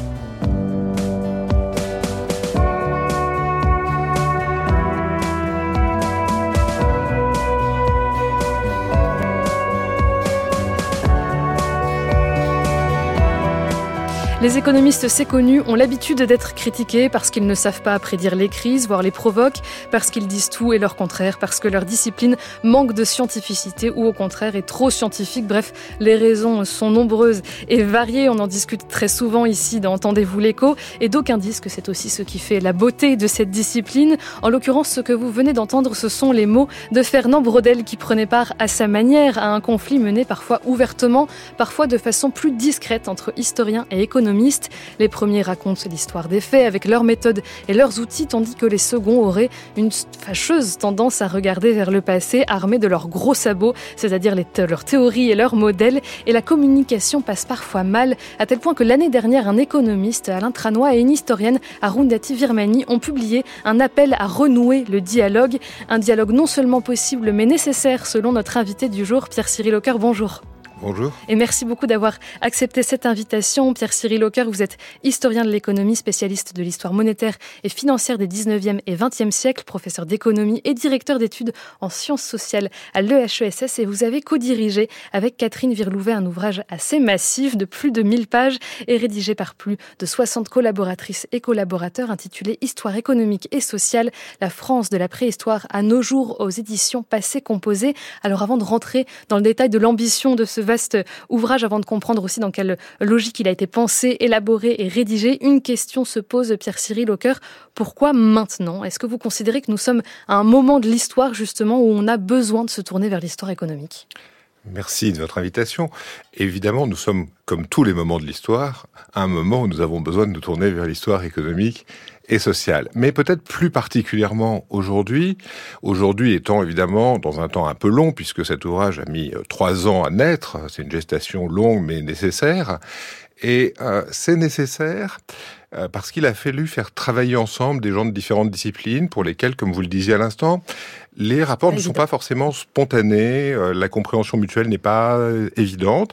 Les économistes, c'est connu, ont l'habitude d'être critiqués parce qu'ils ne savent pas prédire les crises, voire les provoquent, parce qu'ils disent tout et leur contraire, parce que leur discipline manque de scientificité ou au contraire est trop scientifique. Bref, les raisons sont nombreuses et variées. On en discute très souvent ici dans Entendez-vous l'écho et d'aucuns disent que c'est aussi ce qui fait la beauté de cette discipline. En l'occurrence, ce que vous venez d'entendre, ce sont les mots de Fernand Braudel qui prenait part à sa manière à un conflit mené parfois ouvertement, parfois de façon plus discrète entre historiens et économistes. Les premiers racontent l'histoire des faits avec leurs méthodes et leurs outils, tandis que les seconds auraient une fâcheuse tendance à regarder vers le passé, armés de leurs gros sabots, c'est-à-dire les t- leurs théories et leurs modèles. Et la communication passe parfois mal, à tel point que l'année dernière, un économiste, Alain Tranois, et une historienne, Arundhati Virmani, ont publié un appel à renouer le dialogue. Un dialogue non seulement possible, mais nécessaire, selon notre invité du jour, Pierre-Cyril Aucœur. Bonjour. Bonjour. Et merci beaucoup d'avoir accepté cette invitation. Pierre-Cyril Aucœur, vous êtes historien de l'économie, spécialiste de l'histoire monétaire et financière des dix-neuvième et vingtième siècles, professeur d'économie et directeur d'études en sciences sociales à l'E H E S S. Et vous avez co-dirigé avec Catherine Virlouvet un ouvrage assez massif de plus de mille pages et rédigé par plus de soixante collaboratrices et collaborateurs intitulé Histoire économique et sociale, la France de la préhistoire à nos jours aux éditions Passé Composé. Alors avant de rentrer dans le détail de l'ambition de ce vaste ouvrage, avant de comprendre aussi dans quelle logique il a été pensé, élaboré et rédigé, une question se pose, Pierre-Cyril Aucœur. Pourquoi maintenant ? Est-ce que vous considérez que nous sommes à un moment de l'histoire justement où on a besoin de se tourner vers l'histoire économique ? Merci de votre invitation. Évidemment, nous sommes, comme tous les moments de l'histoire, à un moment où nous avons besoin de nous tourner vers l'histoire économique et sociale. Mais peut-être plus particulièrement aujourd'hui, aujourd'hui étant évidemment dans un temps un peu long, puisque cet ouvrage a mis trois ans à naître, c'est une gestation longue mais nécessaire, et euh, c'est nécessaire euh, parce qu'il a fallu faire travailler ensemble des gens de différentes disciplines pour lesquels, comme vous le disiez à l'instant, les rapports ne sont pas forcément spontanés, euh, la compréhension mutuelle n'est pas euh, évidente.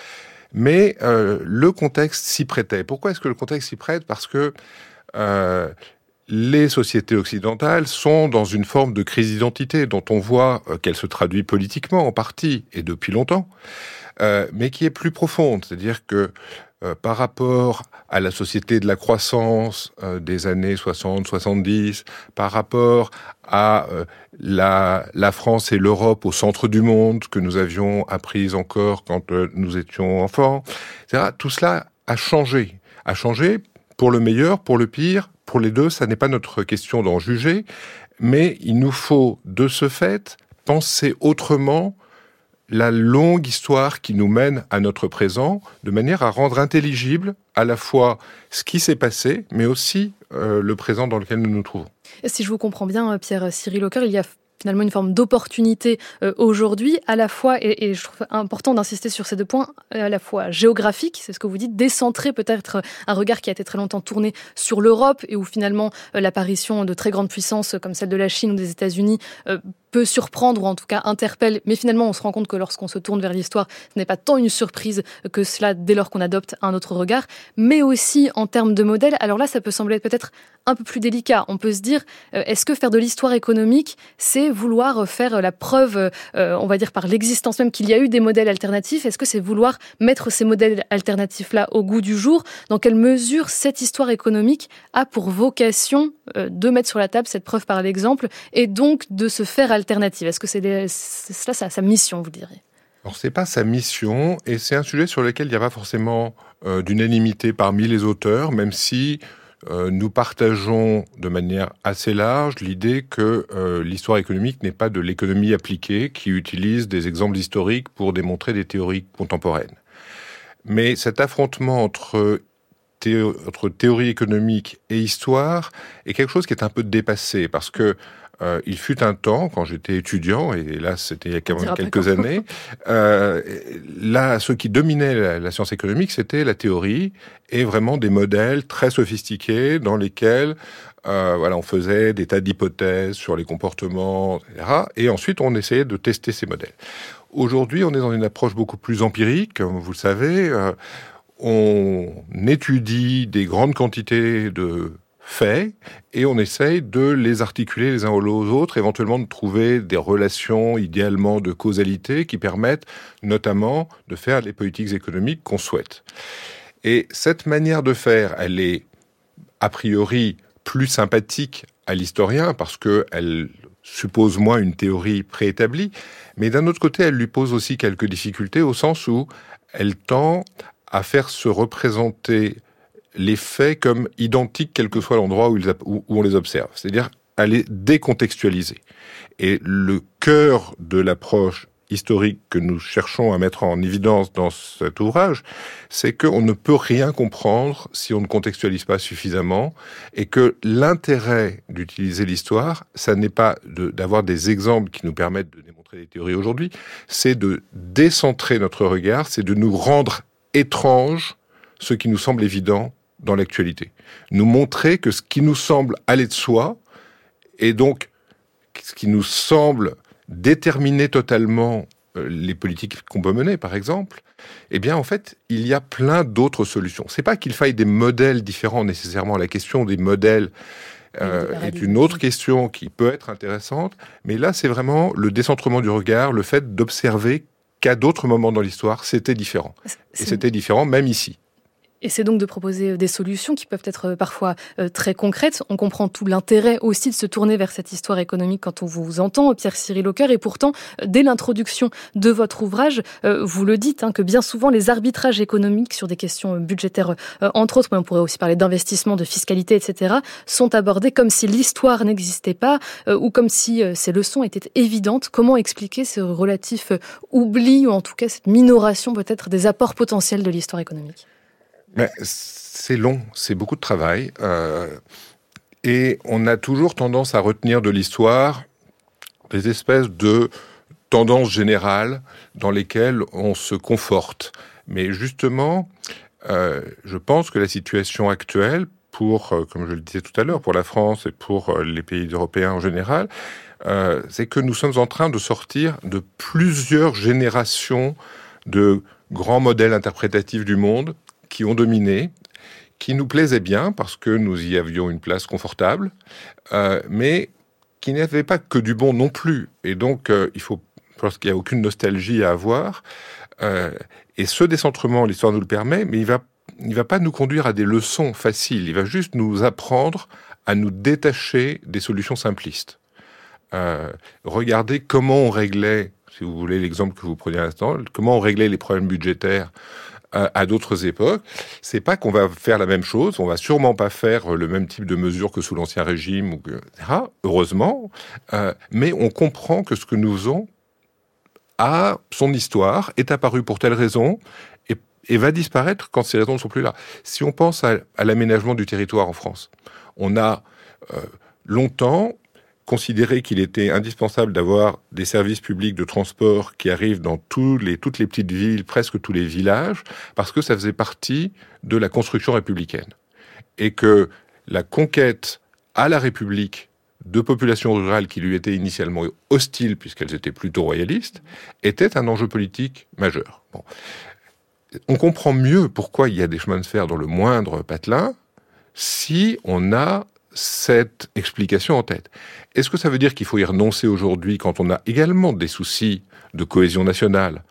Mais euh, le contexte s'y prêtait. Pourquoi est-ce que le contexte s'y prête ? Parce que euh, les sociétés occidentales sont dans une forme de crise d'identité dont on voit euh, qu'elle se traduit politiquement en partie et depuis longtemps, euh, mais qui est plus profonde. C'est-à-dire que euh, par rapport à la société de la croissance euh, des années soixante soixante-dix, par rapport à euh, la, la France et l'Europe au centre du monde que nous avions appris encore quand euh, nous étions enfants, et cetera, tout cela a changé. A changé pour le meilleur, pour le pire, pour les deux, ça n'est pas notre question d'en juger, mais il nous faut de ce fait penser autrement la longue histoire qui nous mène à notre présent, de manière à rendre intelligible à la fois ce qui s'est passé, mais aussi euh, le présent dans lequel nous nous trouvons. Si je vous comprends bien, Pierre-Cyril Aucœur, il y a finalement une forme d'opportunité euh, aujourd'hui, à la fois, et, et je trouve important d'insister sur ces deux points, à la fois géographique, c'est ce que vous dites, décentrer peut-être un regard qui a été très longtemps tourné sur l'Europe et où finalement euh, l'apparition de très grandes puissances comme celle de la Chine ou des États-Unis euh, peut surprendre ou en tout cas interpelle, mais finalement on se rend compte que lorsqu'on se tourne vers l'histoire, ce n'est pas tant une surprise que cela dès lors qu'on adopte un autre regard, mais aussi en termes de modèle. Alors là, ça peut sembler peut-être un peu plus délicat. On peut se dire, euh, est-ce que faire de l'histoire économique, c'est vouloir faire la preuve, euh, on va dire par l'existence même, qu'il y a eu des modèles alternatifs? Est-ce que c'est vouloir mettre ces modèles alternatifs-là au goût du jour? Dans quelle mesure cette histoire économique a pour vocation euh, de mettre sur la table cette preuve par l'exemple et donc de se faire alternative? Est-ce que c'est, des, c'est cela sa, sa mission, vous direz? Alors, c'est pas sa mission, et c'est un sujet sur lequel il n'y a pas forcément euh, d'unanimité parmi les auteurs, même si euh, nous partageons de manière assez large l'idée que euh, l'histoire économique n'est pas de l'économie appliquée, qui utilise des exemples historiques pour démontrer des théories contemporaines. Mais cet affrontement entre théo- entre théorie économique et histoire est quelque chose qui est un peu dépassé, parce que Euh, il fut un temps, quand j'étais étudiant, et là c'était il y a quand même quelques années, euh, là, ce qui dominait la, la science économique, c'était la théorie, et vraiment des modèles très sophistiqués dans lesquels euh, voilà, on faisait des tas d'hypothèses sur les comportements, et cetera. Et ensuite on essayait de tester ces modèles. Aujourd'hui, on est dans une approche beaucoup plus empirique, comme vous le savez. Euh, on étudie des grandes quantités de faits, et on essaye de les articuler les uns aux autres, éventuellement de trouver des relations, idéalement de causalité, qui permettent notamment de faire les politiques économiques qu'on souhaite. Et cette manière de faire, elle est a priori plus sympathique à l'historien, parce qu'elle suppose moins une théorie préétablie, mais d'un autre côté, elle lui pose aussi quelques difficultés, au sens où elle tend à faire se représenter les faits comme identiques, quel que soit l'endroit où, ils, où, où on les observe. C'est-à-dire à les décontextualiser. Et le cœur de l'approche historique que nous cherchons à mettre en évidence dans cet ouvrage, c'est qu'on ne peut rien comprendre si on ne contextualise pas suffisamment, et que l'intérêt d'utiliser l'histoire, ça n'est pas de, d'avoir des exemples qui nous permettent de démontrer des théories aujourd'hui, c'est de décentrer notre regard, c'est de nous rendre étranges ce qui nous semble évident dans l'actualité. Nous montrer que ce qui nous semble aller de soi, et donc ce qui nous semble déterminer totalement les politiques qu'on peut mener, par exemple, eh bien, en fait, il y a plein d'autres solutions. C'est pas qu'il faille des modèles différents nécessairement. La question des modèles euh, est une autre question qui peut être intéressante, mais là, c'est vraiment le décentrement du regard, le fait d'observer qu'à d'autres moments dans l'histoire, c'était différent. Et c'était différent même ici. Et c'est donc de proposer des solutions qui peuvent être parfois euh, très concrètes. On comprend tout l'intérêt aussi de se tourner vers cette histoire économique quand on vous entend, Pierre-Cyril Haucœur. Et pourtant, dès l'introduction de votre ouvrage, euh, vous le dites, hein, que bien souvent les arbitrages économiques sur des questions budgétaires, euh, entre autres, mais on pourrait aussi parler d'investissement, de fiscalité, et cetera, sont abordés comme si l'histoire n'existait pas euh, ou comme si euh, ces leçons étaient évidentes. Comment expliquer ce relatif oubli ou en tout cas cette minoration peut-être des apports potentiels de l'histoire économique ? Mais c'est long, c'est beaucoup de travail, euh, et on a toujours tendance à retenir de l'histoire des espèces de tendances générales dans lesquelles on se conforte. Mais justement, euh, je pense que la situation actuelle, pour, euh, comme je le disais tout à l'heure, pour la France et pour euh, les pays européens en général, euh, c'est que nous sommes en train de sortir de plusieurs générations de grands modèles interprétatifs du monde qui ont dominé, qui nous plaisaient bien parce que nous y avions une place confortable, euh, mais qui n'avaient pas que du bon non plus. Et donc, euh, il faut, parce qu'il n'y a aucune nostalgie à avoir. Euh, et ce décentrement, l'histoire nous le permet, mais il va, il va pas nous conduire à des leçons faciles. Il va juste nous apprendre à nous détacher des solutions simplistes. Euh, regardez comment on réglait, si vous voulez l'exemple que vous preniez à l'instant, comment on réglait les problèmes budgétaires à d'autres époques. C'est pas qu'on va faire la même chose, on va sûrement pas faire le même type de mesures que sous l'Ancien Régime, ou que, et cetera, heureusement, euh, mais on comprend que ce que nous faisons a son histoire, est apparu pour telle raison, et, et va disparaître quand ces raisons ne sont plus là. Si on pense à, à l'aménagement du territoire en France, on a euh, longtemps considéré qu'il était indispensable d'avoir des services publics de transport qui arrivent dans tous les, toutes les petites villes, presque tous les villages, parce que ça faisait partie de la construction républicaine. Et que la conquête à la République de populations rurales qui lui étaient initialement hostiles, puisqu'elles étaient plutôt royalistes, était un enjeu politique majeur. Bon. On comprend mieux pourquoi il y a des chemins de fer dans le moindre patelin si on a cette explication en tête. Est-ce que ça veut dire qu'il faut y renoncer aujourd'hui quand on a également des soucis de cohésion nationale,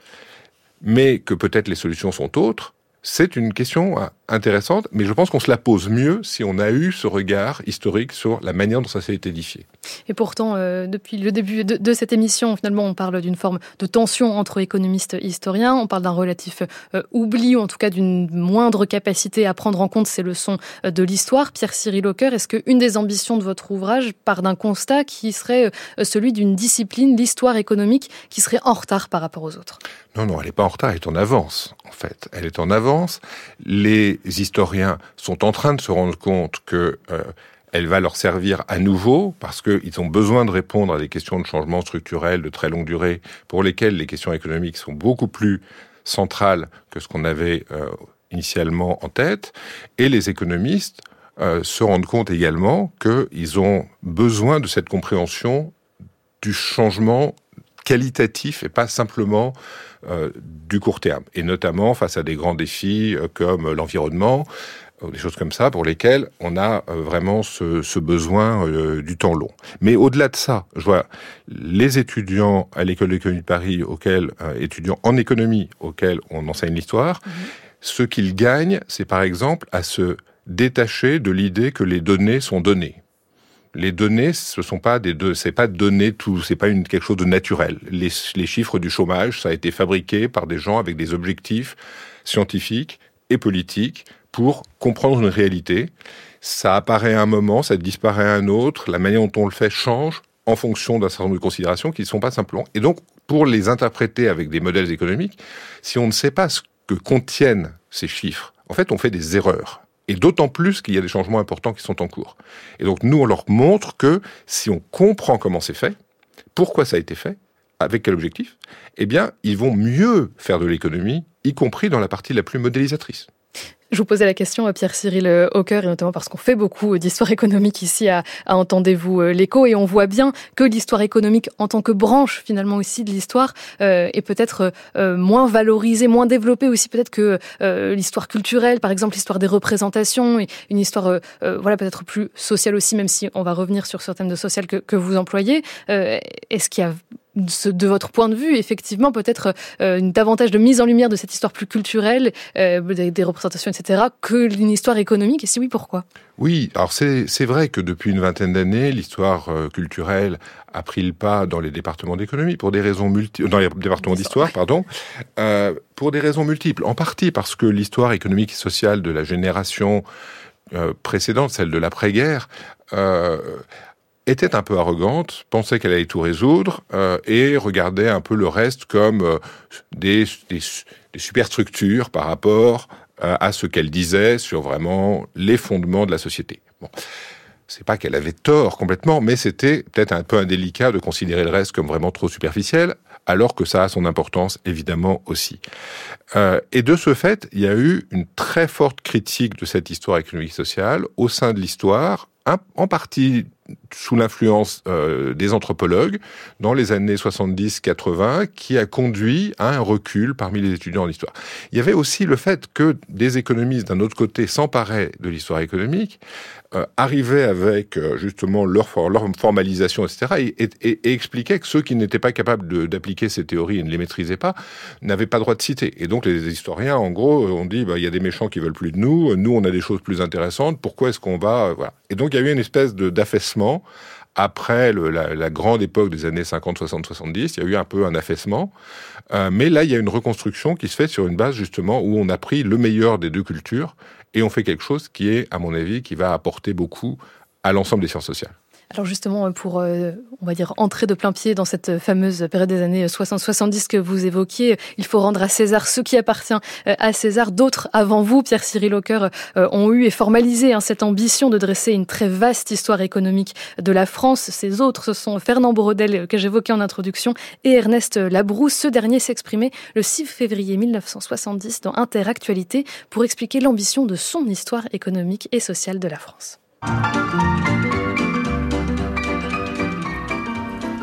mais que peut-être les solutions sont autres? C'est une question intéressante, mais je pense qu'on se la pose mieux si on a eu ce regard historique sur la manière dont ça s'est édifié. Et pourtant, euh, depuis le début de, de cette émission, finalement, on parle d'une forme de tension entre économistes et historiens, on parle d'un relatif euh, oubli, ou en tout cas d'une moindre capacité à prendre en compte ces leçons euh, de l'histoire. Pierre-Cyril Haucœur, est-ce qu'une des ambitions de votre ouvrage part d'un constat qui serait euh, celui d'une discipline, l'histoire économique, qui serait en retard par rapport aux autres? Non, non, elle n'est pas en retard, elle est en avance, en fait. Elle est en avance. Les historiens sont en train de se rendre compte que euh, elle va leur servir à nouveau, parce qu'ils ont besoin de répondre à des questions de changement structurel de très longue durée, pour lesquelles les questions économiques sont beaucoup plus centrales que ce qu'on avait euh, initialement en tête. Et les économistes euh, se rendent compte également qu'ils ont besoin de cette compréhension du changement qualitatif et pas simplement euh, du court terme, et notamment face à des grands défis euh, comme l'environnement, euh, des choses comme ça, pour lesquelles on a euh, vraiment ce, ce besoin euh, du temps long. Mais au-delà de ça, je vois les étudiants à l'école d'économie de Paris, auxquels, euh, étudiants en économie, auxquels on enseigne l'histoire, mmh. ce qu'ils gagnent, c'est par exemple à se détacher de l'idée que les données sont données. Les données, ce sont pas des deux, c'est pas données tout, c'est pas une quelque chose de naturel. Les, les chiffres du chômage, ça a été fabriqué par des gens avec des objectifs scientifiques et politiques pour comprendre une réalité. Ça apparaît à un moment, ça disparaît à un autre. La manière dont on le fait change en fonction d'un certain nombre de considérations qui ne sont pas simplement. Et donc, pour les interpréter avec des modèles économiques, si on ne sait pas ce que contiennent ces chiffres, en fait, on fait des erreurs. Et d'autant plus qu'il y a des changements importants qui sont en cours. Et donc, nous, on leur montre que si on comprend comment c'est fait, pourquoi ça a été fait, avec quel objectif, eh bien, ils vont mieux faire de l'économie, y compris dans la partie la plus modélisatrice. Je vous posais la question à Pierre-Cyril Haucœur, et notamment parce qu'on fait beaucoup d'histoire économique ici à, à Entendez-vous l'écho, et on voit bien que l'histoire économique en tant que branche finalement aussi de l'histoire euh, est peut-être euh, moins valorisée, moins développée aussi peut-être que euh, l'histoire culturelle, par exemple l'histoire des représentations, et une histoire euh, euh, voilà peut-être plus sociale aussi, même si on va revenir sur ce thème de social que, que vous employez. Euh, est-ce qu'il y a de votre point de vue, effectivement, peut-être euh, davantage de mise en lumière de cette histoire plus culturelle, euh, des, des représentations, et cetera, que une histoire économique? Et si oui, pourquoi? Oui, alors c'est, c'est vrai que depuis une vingtaine d'années, l'histoire euh, culturelle a pris le pas dans les départements d'économie pour des raisons multiples, dans les départements d'histoire, pardon, euh, pour des raisons multiples. En partie parce que l'histoire économique et sociale de la génération euh, précédente, celle de l'après-guerre, euh, était un peu arrogante, pensait qu'elle allait tout résoudre euh, et regardait un peu le reste comme euh, des, des, des superstructures par rapport euh, à ce qu'elle disait sur vraiment les fondements de la société. Bon, c'est pas qu'elle avait tort complètement, mais c'était peut-être un peu indélicat de considérer le reste comme vraiment trop superficiel, alors que ça a son importance évidemment aussi. Euh, et de ce fait, il y a eu une très forte critique de cette histoire économique et sociale au sein de l'histoire, en partie sous l'influence euh, des anthropologues dans les années soixante-dix quatre-vingts, qui a conduit à un recul parmi les étudiants en histoire. Il y avait aussi le fait que des économistes, d'un autre côté, s'emparaient de l'histoire économique, euh, arrivaient avec euh, justement leur, leur formalisation, et cetera, et, et, et expliquaient que ceux qui n'étaient pas capables de, d'appliquer ces théories et ne les maîtrisaient pas, n'avaient pas droit de citer. Et donc les historiens, en gros, ont dit, bah, il y a des méchants qui veulent plus de nous, nous on a des choses plus intéressantes, pourquoi est-ce qu'on va... Euh, voilà. Et donc il y a eu une espèce de, d'affaissement. Après le, la, la grande époque des années cinquante, soixante, soixante-dix, il y a eu un peu un affaissement. Euh, mais là, il y a une reconstruction qui se fait sur une base, justement, où on a pris le meilleur des deux cultures et on fait quelque chose qui est, à mon avis, qui va apporter beaucoup à l'ensemble des sciences sociales. Alors justement, pour, euh, on va dire, entrer de plein pied dans cette fameuse période des années soixante soixante-dix que vous évoquiez, il faut rendre à César ce qui appartient à César. D'autres avant vous, Pierre-Cyril Haucœur, euh, ont eu et formalisé hein, cette ambition de dresser une très vaste histoire économique de la France. Ces autres, ce sont Fernand Braudel, que j'évoquais en introduction, et Ernest Labrousse. Ce dernier s'exprimait le six février mille neuf cent soixante-dix dans Interactualité pour expliquer l'ambition de son histoire économique et sociale de la France.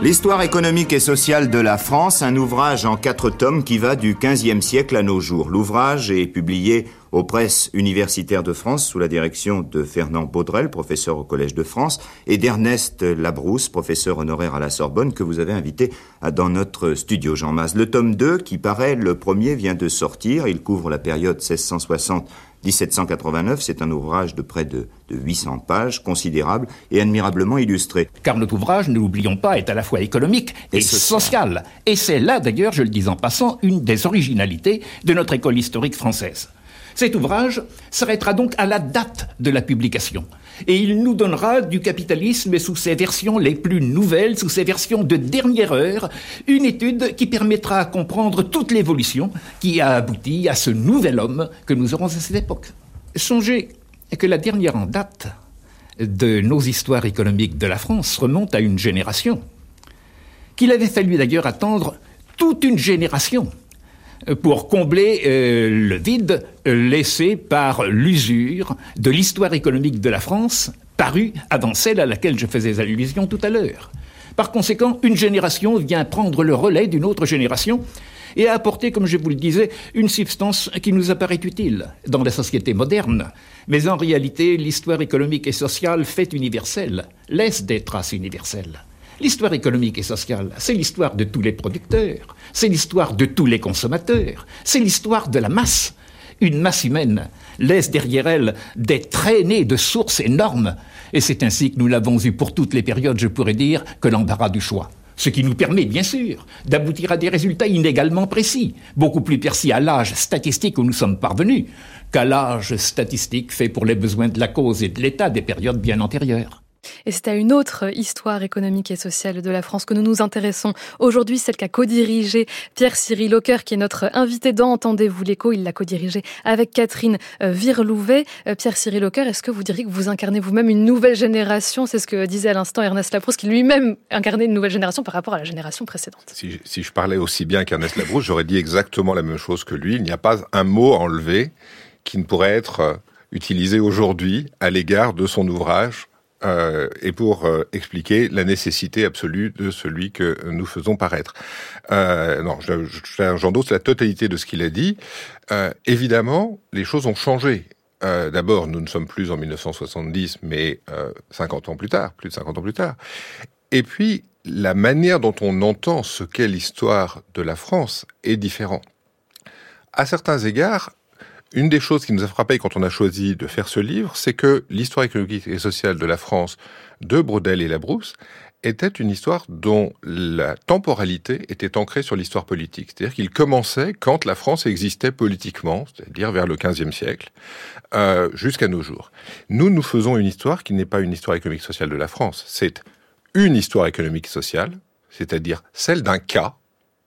L'histoire économique et sociale de la France, un ouvrage en quatre tomes qui va du quinzième siècle à nos jours. L'ouvrage est publié aux presses universitaires de France sous la direction de Fernand Baudrel, professeur au Collège de France, et d'Ernest Labrousse, professeur honoraire à la Sorbonne, que vous avez invité dans notre studio, Jean Mas. Le tome deux, qui paraît le premier, vient de sortir. Il couvre la période seize cent soixante à dix-sept cent quatre-vingt-neuf. C'est un ouvrage de près de, de huit cents pages, considérable et admirablement illustré. Car notre ouvrage, ne l'oublions pas, est à la fois économique et, et social. social. Et c'est là, d'ailleurs, je le dis en passant, une des originalités de notre école historique française. Cet ouvrage s'arrêtera donc à la date de la publication. Et il nous donnera du capitalisme sous ses versions les plus nouvelles, sous ses versions de dernière heure, une étude qui permettra de comprendre toute l'évolution qui a abouti à ce nouvel homme que nous aurons à cette époque. Songez que la dernière en date de nos histoires économiques de la France remonte à une génération, qu'il avait fallu d'ailleurs attendre toute une génération pour combler euh, le vide laissé par l'usure de l'histoire économique de la France, parue avant celle à laquelle je faisais allusion tout à l'heure. Par conséquent, une génération vient prendre le relais d'une autre génération et a apporté, comme je vous le disais, une substance qui nous apparaît utile dans la société moderne. Mais en réalité, l'histoire économique et sociale fait universelle, laisse des traces universelles. L'histoire économique et sociale, c'est l'histoire de tous les producteurs, c'est l'histoire de tous les consommateurs, c'est l'histoire de la masse. Une masse humaine laisse derrière elle des traînées de sources énormes, et c'est ainsi que nous l'avons eu pour toutes les périodes, je pourrais dire, que l'embarras du choix. Ce qui nous permet, bien sûr, d'aboutir à des résultats inégalement précis, beaucoup plus précis à l'âge statistique où nous sommes parvenus, qu'à l'âge statistique fait pour les besoins de la cause et de l'État des périodes bien antérieures. Et c'est à une autre histoire économique et sociale de la France que nous nous intéressons aujourd'hui, celle qu'a co-dirigée Pierre-Cyril Haucker, qui est notre invité dans Entendez-vous l'écho. Il l'a co-dirigée avec Catherine Virlouvet. Pierre-Cyril Haucker, est-ce que vous diriez que vous incarnez vous-même une nouvelle génération ? C'est ce que disait à l'instant Ernest Labrousse, qui lui-même incarnait une nouvelle génération par rapport à la génération précédente. Si, si je parlais aussi bien qu'Ernest Labrousse, j'aurais dit exactement la même chose que lui. Il n'y a pas un mot enlevé qui ne pourrait être utilisé aujourd'hui à l'égard de son ouvrage. Euh, et pour euh, expliquer la nécessité absolue de celui que nous faisons paraître. Euh, non, je, je, j'endosse la totalité de ce qu'il a dit. Euh, évidemment, les choses ont changé. Euh, d'abord, nous ne sommes plus en dix-neuf cent soixante-dix, mais euh, cinquante ans plus tard, plus de cinquante ans plus tard. Et puis, la manière dont on entend ce qu'est l'histoire de la France est différente. À certains égards, une des choses qui nous a frappé quand on a choisi de faire ce livre, c'est que l'histoire économique et sociale de la France de Baudrel et Labrousse était une histoire dont la temporalité était ancrée sur l'histoire politique. C'est-à-dire qu'il commençait quand la France existait politiquement, c'est-à-dire vers le quinzième siècle, euh, jusqu'à nos jours. Nous, nous faisons une histoire qui n'est pas une histoire économique et sociale de la France. C'est une histoire économique et sociale, c'est-à-dire celle d'un cas,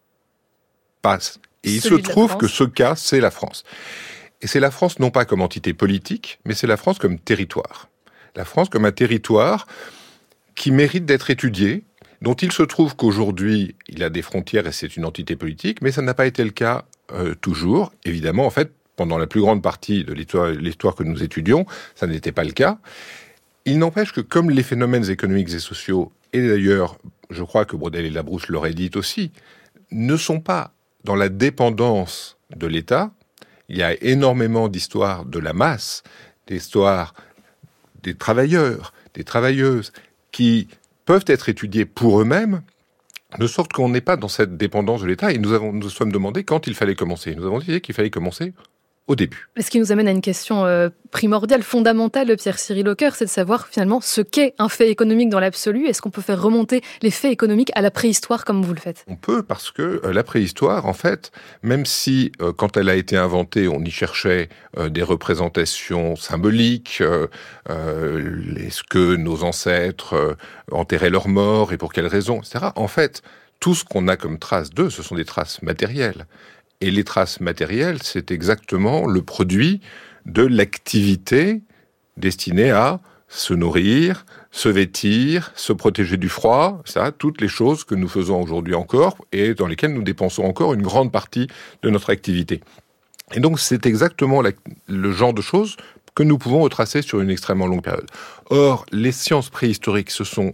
passe. Et il se trouve que ce cas, c'est la France. Et c'est la France non pas comme entité politique, mais c'est la France comme territoire. La France comme un territoire qui mérite d'être étudié, dont il se trouve qu'aujourd'hui, il a des frontières et c'est une entité politique, mais ça n'a pas été le cas euh, toujours. Évidemment, en fait, pendant la plus grande partie de l'histoire, l'histoire que nous étudions, ça n'était pas le cas. Il n'empêche que comme les phénomènes économiques et sociaux, et d'ailleurs, je crois que Baudrel et Labrousse l'auraient dit aussi, ne sont pas dans la dépendance de l'État. Il y a énormément d'histoires de la masse, d'histoires des travailleurs, des travailleuses, qui peuvent être étudiées pour eux-mêmes, de sorte qu'on n'est pas dans cette dépendance de l'État. Et nous avons, nous sommes demandé quand il fallait commencer. Nous avons dit qu'il fallait commencer au début. Ce qui nous amène à une question euh, primordiale, fondamentale, Pierre-Cyril Haucker, c'est de savoir finalement ce qu'est un fait économique dans l'absolu. Est-ce qu'on peut faire remonter les faits économiques à la préhistoire comme vous le faites ? On peut, parce que euh, la préhistoire, en fait, même si euh, quand elle a été inventée, on y cherchait euh, des représentations symboliques, euh, euh, est-ce que nos ancêtres euh, enterraient leurs morts et pour quelles raisons, et cetera. En fait, tout ce qu'on a comme traces d'eux, ce sont des traces matérielles. Et les traces matérielles, c'est exactement le produit de l'activité destinée à se nourrir, se vêtir, se protéger du froid, ça, toutes les choses que nous faisons aujourd'hui encore et dans lesquelles nous dépensons encore une grande partie de notre activité. Et donc, c'est exactement la, le genre de choses que nous pouvons retracer sur une extrêmement longue période. Or, les sciences préhistoriques se sont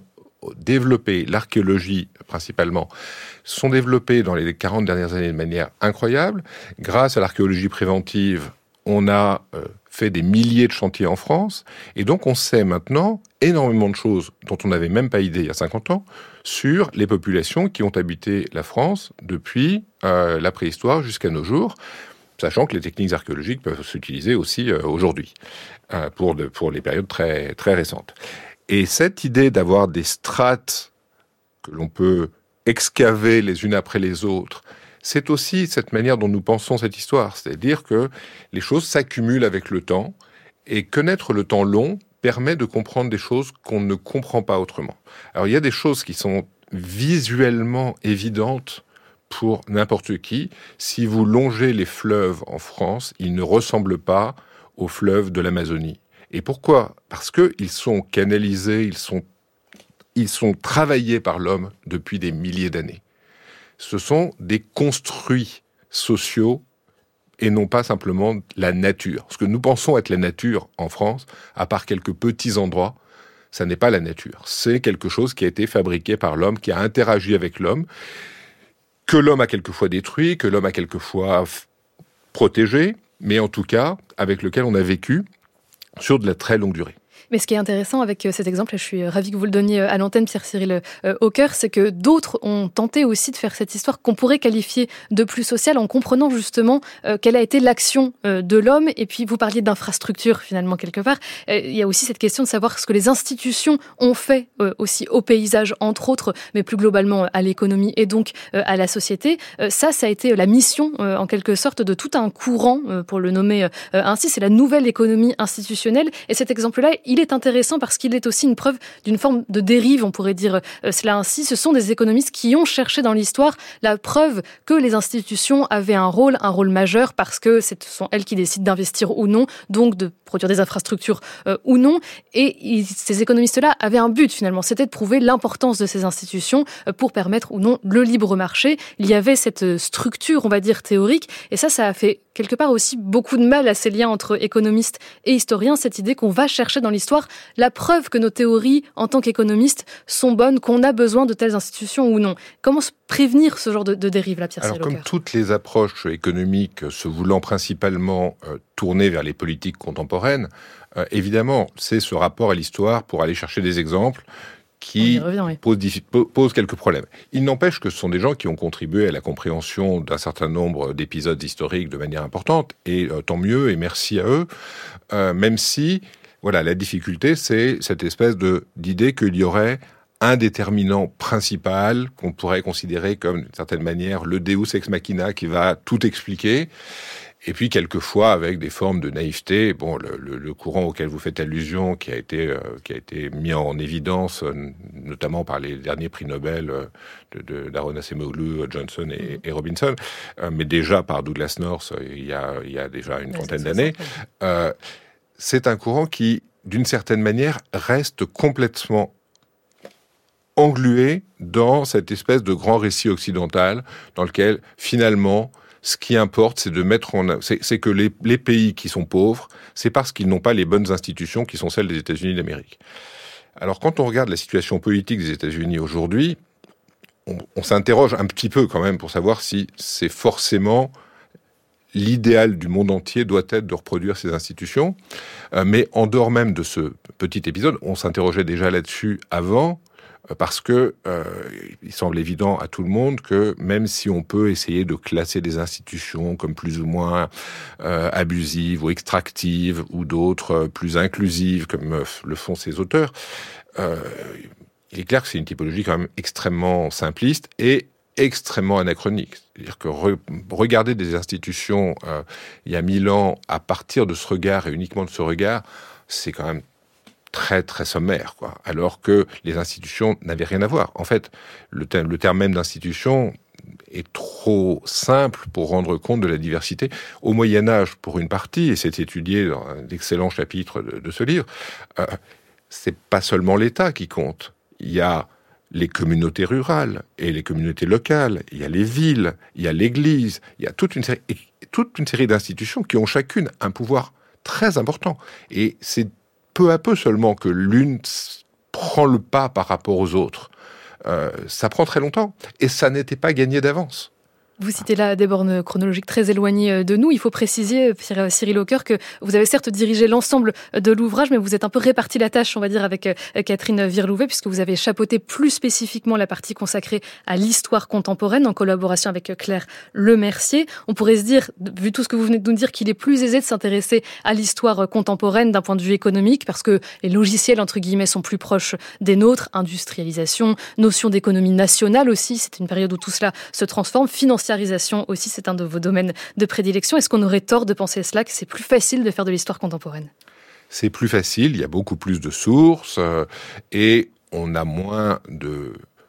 développé, l'archéologie principalement, sont développés dans les quarante dernières années de manière incroyable. Grâce à l'archéologie préventive, on a euh, fait des milliers de chantiers en France, et donc on sait maintenant énormément de choses dont on n'avait même pas idée il y a cinquante ans, sur les populations qui ont habité la France depuis euh, la préhistoire jusqu'à nos jours, sachant que les techniques archéologiques peuvent s'utiliser aussi euh, aujourd'hui, euh, pour, de, pour les périodes très, très récentes. Et cette idée d'avoir des strates que l'on peut excaver les unes après les autres, c'est aussi cette manière dont nous pensons cette histoire. C'est-à-dire que les choses s'accumulent avec le temps, et connaître le temps long permet de comprendre des choses qu'on ne comprend pas autrement. Alors il y a des choses qui sont visuellement évidentes pour n'importe qui. Si vous longez les fleuves en France, ils ne ressemblent pas aux fleuves de l'Amazonie. Et pourquoi ? Parce qu'ils sont canalisés, ils sont, ils sont travaillés par l'homme depuis des milliers d'années. Ce sont des construits sociaux et non pas simplement la nature. Ce que nous pensons être la nature en France, à part quelques petits endroits, ça n'est pas la nature. C'est quelque chose qui a été fabriqué par l'homme, qui a interagi avec l'homme, que l'homme a quelquefois détruit, que l'homme a quelquefois f- protégé, mais en tout cas, avec lequel on a vécu sur de la très longue durée. Mais ce qui est intéressant avec cet exemple, et je suis ravie que vous le donniez à l'antenne, Pierre-Cyril Haucker, c'est que d'autres ont tenté aussi de faire cette histoire qu'on pourrait qualifier de plus sociale en comprenant justement euh, quelle a été l'action euh, de l'homme. Et puis vous parliez d'infrastructure finalement quelque part. Euh, il y a aussi cette question de savoir ce que les institutions ont fait euh, aussi au paysage entre autres, mais plus globalement à l'économie et donc euh, à la société. Euh, ça, ça a été la mission euh, en quelque sorte de tout un courant, euh, pour le nommer euh, ainsi, c'est la nouvelle économie institutionnelle. Et cet exemple-là, il est intéressant parce qu'il est aussi une preuve d'une forme de dérive, on pourrait dire cela ainsi. Ce sont des économistes qui ont cherché dans l'histoire la preuve que les institutions avaient un rôle, un rôle majeur, parce que ce sont elles qui décident d'investir ou non, donc de produire des infrastructures euh, ou non. Et ils, ces économistes-là avaient un but finalement, c'était de prouver l'importance de ces institutions pour permettre ou non le libre marché. Il y avait cette structure, on va dire, théorique, et ça, ça a fait quelque part aussi beaucoup de mal à ces liens entre économistes et historiens, cette idée qu'on va chercher dans l'histoire la preuve que nos théories, en tant qu'économistes, sont bonnes, qu'on a besoin de telles institutions ou non. Comment se prévenir ce genre de, de dérive, là, Pierre-Cyril Haucker ? Alors, comme toutes les approches économiques se voulant principalement euh, tourner vers les politiques contemporaines, euh, évidemment, c'est ce rapport à l'histoire pour aller chercher des exemples qui revient, oui. pose, pose quelques problèmes. Il n'empêche que ce sont des gens qui ont contribué à la compréhension d'un certain nombre d'épisodes historiques de manière importante, et euh, tant mieux, et merci à eux, euh, même si, voilà, la difficulté, c'est cette espèce de, d'idée qu'il y aurait un déterminant principal qu'on pourrait considérer comme, d'une certaine manière, le Deus ex machina qui va tout expliquer. Et puis, quelquefois, avec des formes de naïveté, bon, le, le, le courant auquel vous faites allusion, qui a été, euh, qui a été mis en évidence, euh, notamment par les derniers prix Nobel euh, de, de, d'Aaron Acemoglu, Johnson et, et Robinson, euh, mais déjà par Douglas North, il y a, il y a déjà une trentaine d'années, euh, c'est un courant qui, d'une certaine manière, reste complètement englué dans cette espèce de grand récit occidental dans lequel, finalement, ce qui importe, c'est de mettre en, c'est, c'est que les, les pays qui sont pauvres, c'est parce qu'ils n'ont pas les bonnes institutions qui sont celles des États-Unis d'Amérique. Alors, quand on regarde la situation politique des États-Unis aujourd'hui, on, on s'interroge un petit peu quand même pour savoir si c'est forcément l'idéal du monde entier doit être de reproduire ces institutions. Euh, mais en dehors même de ce petit épisode, on s'interrogeait déjà là-dessus avant, parce que euh, il semble évident à tout le monde que même si on peut essayer de classer des institutions comme plus ou moins euh, abusives ou extractives, ou d'autres euh, plus inclusives, comme euh, le font ces auteurs, euh, il est clair que c'est une typologie quand même extrêmement simpliste et extrêmement anachronique. C'est-à-dire que re- regarder des institutions euh, il y a mille ans à partir de ce regard et uniquement de ce regard, c'est quand même très très sommaire, quoi. Alors que les institutions n'avaient rien à voir. En fait, le, te- le terme même d'institution est trop simple pour rendre compte de la diversité. Au Moyen-Âge, pour une partie, et c'est étudié dans un excellent chapitre de, de ce livre, euh, c'est pas seulement l'État qui compte. Il y a les communautés rurales et les communautés locales, il y a les villes, il y a l'Église, il y a toute une série, toute une série d'institutions qui ont chacune un pouvoir très important. Et c'est peu à peu seulement que l'une prend le pas par rapport aux autres, euh, ça prend très longtemps. Et ça n'était pas gagné d'avance. Vous citez là des bornes chronologiques très éloignées de nous. Il faut préciser, Cyril Haucoeur, que vous avez certes dirigé l'ensemble de l'ouvrage, mais vous êtes un peu réparti la tâche, on va dire, avec Catherine Virlouvet, puisque vous avez chapeauté plus spécifiquement la partie consacrée à l'histoire contemporaine, en collaboration avec Claire Lemercier. On pourrait se dire, vu tout ce que vous venez de nous dire, qu'il est plus aisé de s'intéresser à l'histoire contemporaine d'un point de vue économique, parce que les logiciels, entre guillemets, sont plus proches des nôtres. Industrialisation, notion d'économie nationale aussi, c'est une période où tout cela se transforme. Financiarisation aussi, c'est un de vos domaines de prédilection. Est-ce qu'on aurait tort de penser cela, que c'est plus facile de faire de l'histoire contemporaine ? C'est plus facile, il y a beaucoup plus de sources euh, et on a moins de,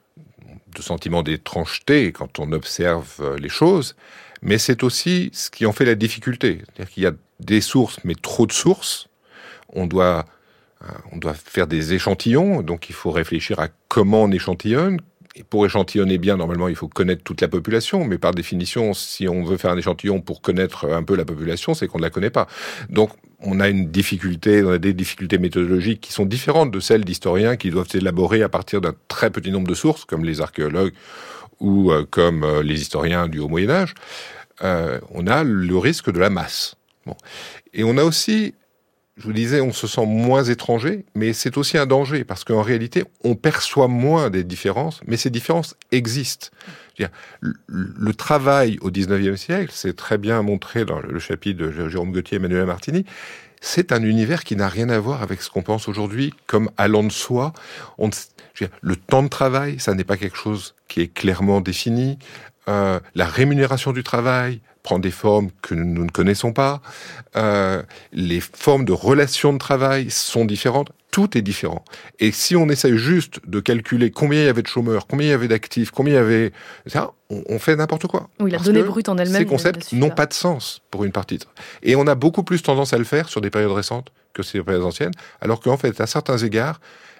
de sentiment d'étrangeté quand on observe les choses, mais c'est aussi ce qui en fait la difficulté. C'est-à-dire qu'il y a des sources, mais trop de sources. On doit, euh, on doit faire des échantillons, donc il faut réfléchir à comment on échantillonne. Et pour échantillonner bien, normalement, il faut connaître toute la population. Mais par définition, si on veut faire un échantillon pour connaître un peu la population, c'est qu'on ne la connaît pas. Donc, on a une difficulté, on a des difficultés méthodologiques qui sont différentes de celles d'historiens qui doivent élaborer à partir d'un très petit nombre de sources, comme les archéologues ou euh, comme euh, les historiens du Haut Moyen-Âge. Euh, on a le risque de la masse. Bon. Et on a aussi... Je vous disais, on se sent moins étranger, mais c'est aussi un danger, parce qu'en réalité, on perçoit moins des différences, mais ces différences existent. Je veux dire, le, le travail au dix-neuvième siècle, c'est très bien montré dans le chapitre de Jérôme Gauthier et Emmanuel Martini, c'est un univers qui n'a rien à voir avec ce qu'on pense aujourd'hui, comme allant de soi. On, je veux dire, le temps de travail, ça n'est pas quelque chose qui est clairement défini. Euh, la rémunération du travail prend des formes que nous ne connaissons pas. Euh, les formes de relations de travail sont différentes. Tout est différent. Et si on essaye juste de calculer combien il y avait de chômeurs, combien il y avait d'actifs, combien il y avait... Ça, on, on fait n'importe quoi. Oui, la donnée brute en elle-même... Ces concepts n'ont pas de sens pour une partie. Et on a beaucoup plus tendance à le faire sur des périodes récentes que sur des périodes anciennes, alors qu'en fait, à certains égards,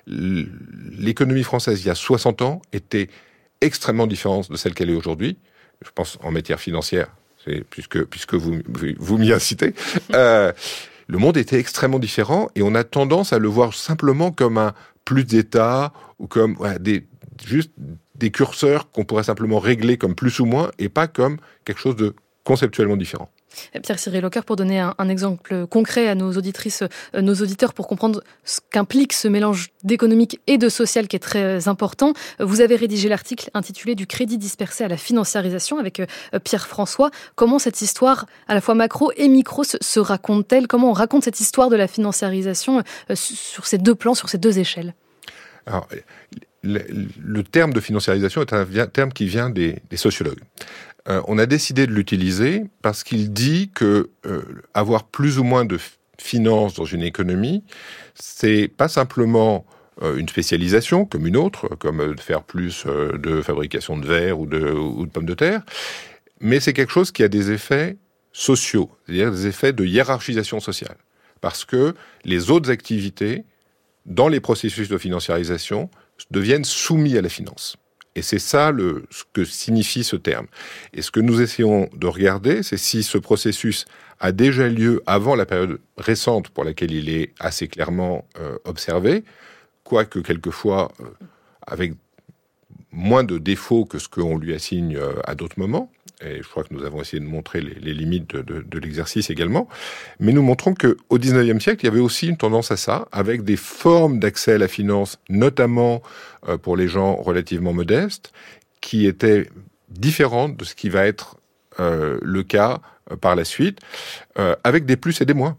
l'économie française, il y a soixante ans, était extrêmement différente de celle qu'elle est aujourd'hui. Je pense en matière financière, puisque, puisque vous, vous m'y incitez, euh, le monde était extrêmement différent et on a tendance à le voir simplement comme un plus d'État ou comme voilà, des, juste des curseurs qu'on pourrait simplement régler comme plus ou moins et pas comme quelque chose de conceptuellement différent. Pierre-Cyril Haucoeur, pour donner un, un exemple concret à nos auditrices, euh, nos auditeurs, pour comprendre ce qu'implique ce mélange d'économique et de social qui est très important, vous avez rédigé l'article intitulé « Du crédit dispersé à la financiarisation » avec euh, Pierre François. Comment cette histoire, à la fois macro et micro, se, se raconte-t-elle ? Comment on raconte cette histoire de la financiarisation euh, sur ces deux plans, sur ces deux échelles ? Alors, le, le terme de financiarisation est un terme qui vient des, des sociologues. Euh, on a décidé de l'utiliser parce qu'il dit que euh, avoir plus ou moins de f- finances dans une économie, c'est pas simplement euh, une spécialisation comme une autre, comme euh, de faire plus euh, de fabrication de verre ou de, ou de pommes de terre, mais c'est quelque chose qui a des effets sociaux, c'est-à-dire des effets de hiérarchisation sociale. Parce que les autres activités, dans les processus de financiarisation, deviennent soumis à la finance. Et c'est ça le, ce que signifie ce terme. Et ce que nous essayons de regarder, c'est si ce processus a déjà lieu avant la période récente pour laquelle il est assez clairement euh, observé, quoique quelquefois euh, avec moins de défauts que ce qu'on lui assigne euh, à d'autres moments. Et je crois que nous avons essayé de montrer les, les limites de, de, de l'exercice également. Mais nous montrons qu'au dix-neuvième siècle, il y avait aussi une tendance à ça, avec des formes d'accès à la finance, notamment euh, pour les gens relativement modestes, qui étaient différentes de ce qui va être euh, le cas euh, par la suite, euh, avec des plus et des moins.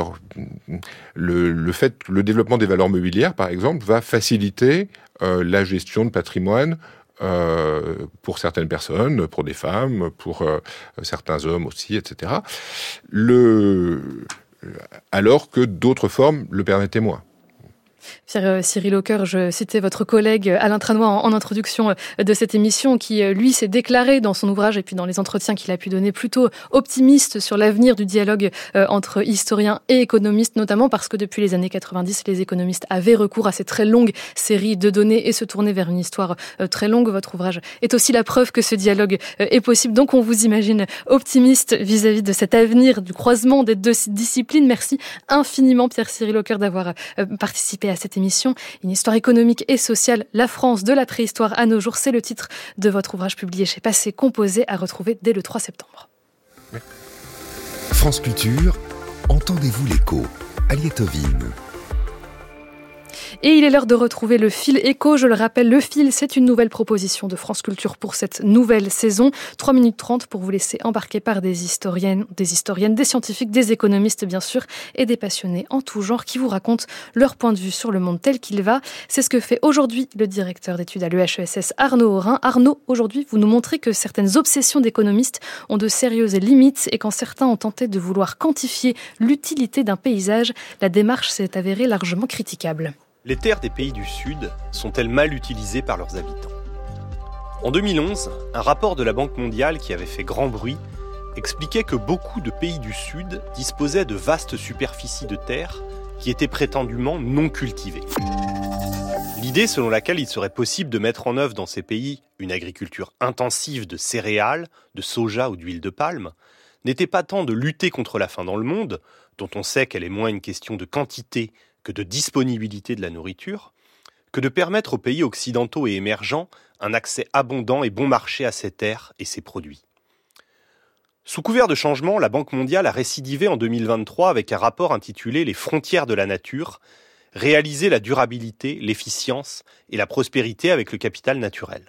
Le, le fait, le développement des valeurs mobilières, par exemple, va faciliter euh, la gestion de patrimoine Euh, pour certaines personnes, pour des femmes, pour euh, certains hommes aussi, et cetera. Le... Alors que d'autres formes le permettaient moins. Pierre-Cyril Haucoeur, je citais votre collègue Alain Tranois en, en introduction de cette émission qui, lui, s'est déclaré dans son ouvrage et puis dans les entretiens qu'il a pu donner plutôt optimiste sur l'avenir du dialogue euh, entre historiens et économistes, notamment parce que depuis les années quatre-vingt-dix, les économistes avaient recours à ces très longues séries de données et se tournaient vers une histoire euh, très longue. Votre ouvrage est aussi la preuve que ce dialogue euh, est possible. Donc on vous imagine optimiste vis-à-vis de cet avenir du croisement des deux disciplines. Merci infiniment Pierre-Cyril Haucoeur d'avoir euh, participé à cette émission. Une histoire économique et sociale, la France de la préhistoire à nos jours. C'est le titre de votre ouvrage publié chez Passé Composé, à retrouver dès le trois septembre. France Culture, entendez-vous l'écho? Aliette Ovine. Et il est l'heure de retrouver le fil écho. Je le rappelle, le fil, c'est une nouvelle proposition de France Culture pour cette nouvelle saison. trois minutes trente pour vous laisser embarquer par des historiennes, des historiennes, des scientifiques, des économistes bien sûr, et des passionnés en tout genre qui vous racontent leur point de vue sur le monde tel qu'il va. C'est ce que fait aujourd'hui le directeur d'études à l'E H E S S, Arnaud Aurin. Arnaud, aujourd'hui, vous nous montrez que certaines obsessions d'économistes ont de sérieuses limites et quand certains ont tenté de vouloir quantifier l'utilité d'un paysage, la démarche s'est avérée largement critiquable. Les terres des pays du Sud sont-elles mal utilisées par leurs habitants ? En deux mille onze, un rapport de la Banque mondiale qui avait fait grand bruit expliquait que beaucoup de pays du Sud disposaient de vastes superficies de terres qui étaient prétendument non cultivées. L'idée selon laquelle il serait possible de mettre en œuvre dans ces pays une agriculture intensive de céréales, de soja ou d'huile de palme n'était pas tant de lutter contre la faim dans le monde, dont on sait qu'elle est moins une question de quantité que de disponibilité de la nourriture, que de permettre aux pays occidentaux et émergents un accès abondant et bon marché à ces terres et ces produits. Sous couvert de changement, la Banque mondiale a récidivé en deux mille vingt-trois avec un rapport intitulé « Les frontières de la nature », réaliser la durabilité, l'efficience et la prospérité avec le capital naturel.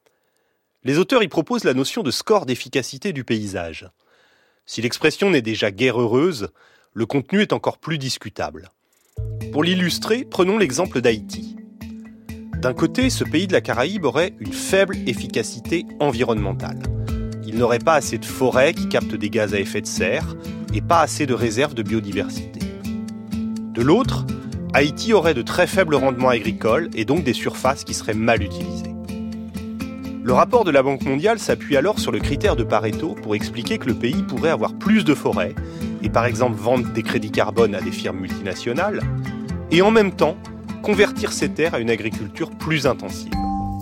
Les auteurs y proposent la notion de score d'efficacité du paysage. Si l'expression n'est déjà guère heureuse, le contenu est encore plus discutable. Pour l'illustrer, prenons l'exemple d'Haïti. D'un côté, ce pays de la Caraïbe aurait une faible efficacité environnementale. Il n'aurait pas assez de forêts qui captent des gaz à effet de serre et pas assez de réserves de biodiversité. De l'autre, Haïti aurait de très faibles rendements agricoles et donc des surfaces qui seraient mal utilisées. Le rapport de la Banque mondiale s'appuie alors sur le critère de Pareto pour expliquer que le pays pourrait avoir plus de forêts et par exemple vendre des crédits carbone à des firmes multinationales, et en même temps convertir ces terres à une agriculture plus intensive.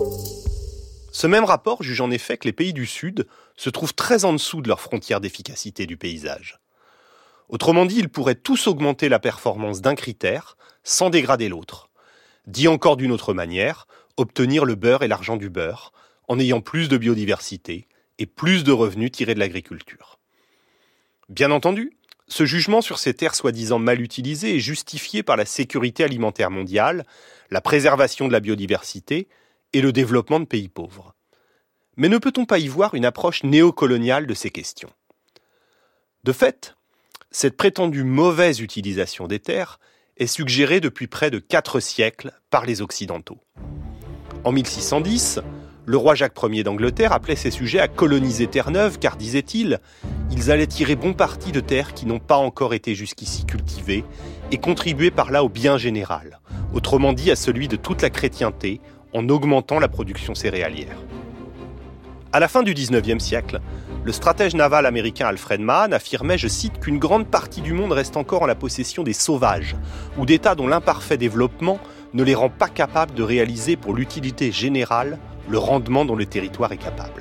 Ce même rapport juge en effet que les pays du Sud se trouvent très en dessous de leur frontière d'efficacité du paysage. Autrement dit, ils pourraient tous augmenter la performance d'un critère sans dégrader l'autre. Dit encore d'une autre manière, obtenir le beurre et l'argent du beurre, en ayant plus de biodiversité et plus de revenus tirés de l'agriculture. Bien entendu, ce jugement sur ces terres soi-disant mal utilisées est justifié par la sécurité alimentaire mondiale, la préservation de la biodiversité et le développement de pays pauvres. Mais ne peut-on pas y voir une approche néocoloniale de ces questions ? De fait, cette prétendue mauvaise utilisation des terres est suggérée depuis près de quatre siècles par les Occidentaux. En mille six cent dix, le roi Jacques Ier d'Angleterre appelait ses sujets à coloniser Terre-Neuve car, disait-il, ils allaient tirer bon parti de terres qui n'ont pas encore été jusqu'ici cultivées et contribuer par là au bien général, autrement dit à celui de toute la chrétienté, en augmentant la production céréalière. À la fin du dix-neuvième siècle, le stratège naval américain Alfred Mahan affirmait, je cite, qu'une grande partie du monde reste encore en la possession des sauvages, ou d'États dont l'imparfait développement ne les rend pas capables de réaliser pour l'utilité générale le rendement dont le territoire est capable.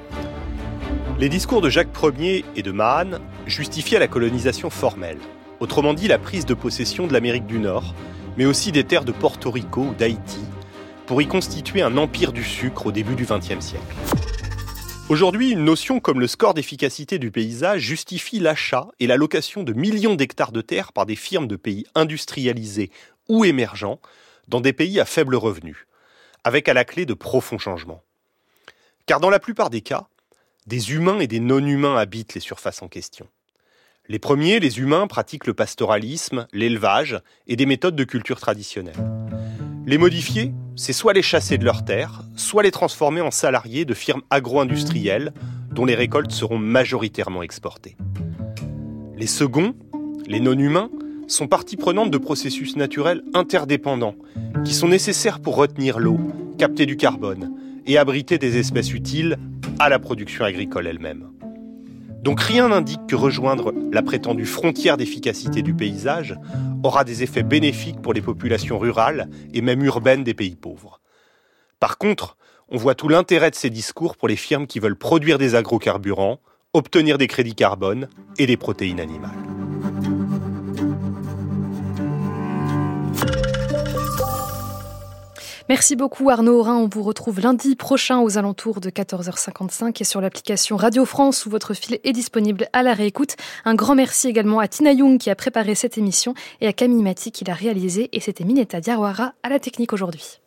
Les discours de Jacques Ier et de Mahan justifiaient la colonisation formelle, autrement dit la prise de possession de l'Amérique du Nord, mais aussi des terres de Porto Rico ou d'Haïti, pour y constituer un empire du sucre au début du vingtième siècle. Aujourd'hui, une notion comme le score d'efficacité du paysage justifie l'achat et la location de millions d'hectares de terres par des firmes de pays industrialisés ou émergents dans des pays à faible revenu, avec à la clé de profonds changements. Car dans la plupart des cas, des humains et des non-humains habitent les surfaces en question. Les premiers, les humains, pratiquent le pastoralisme, l'élevage et des méthodes de culture traditionnelles. Les modifier, c'est soit les chasser de leurs terres, soit les transformer en salariés de firmes agro-industrielles dont les récoltes seront majoritairement exportées. Les seconds, les non-humains, sont partie prenante de processus naturels interdépendants qui sont nécessaires pour retenir l'eau, capter du carbone et abriter des espèces utiles à la production agricole elle-même. Donc rien n'indique que rejoindre la prétendue frontière d'efficacité du paysage aura des effets bénéfiques pour les populations rurales et même urbaines des pays pauvres. Par contre, on voit tout l'intérêt de ces discours pour les firmes qui veulent produire des agrocarburants, obtenir des crédits carbone et des protéines animales. Merci beaucoup Arnaud Aurin. On vous retrouve lundi prochain aux alentours de quatorze heures cinquante-cinq et sur l'application Radio France où votre fil est disponible à la réécoute. Un grand merci également à Tina Young qui a préparé cette émission et à Camille Maty qui l'a réalisée. Et c'était Mineta Diawara à la technique aujourd'hui.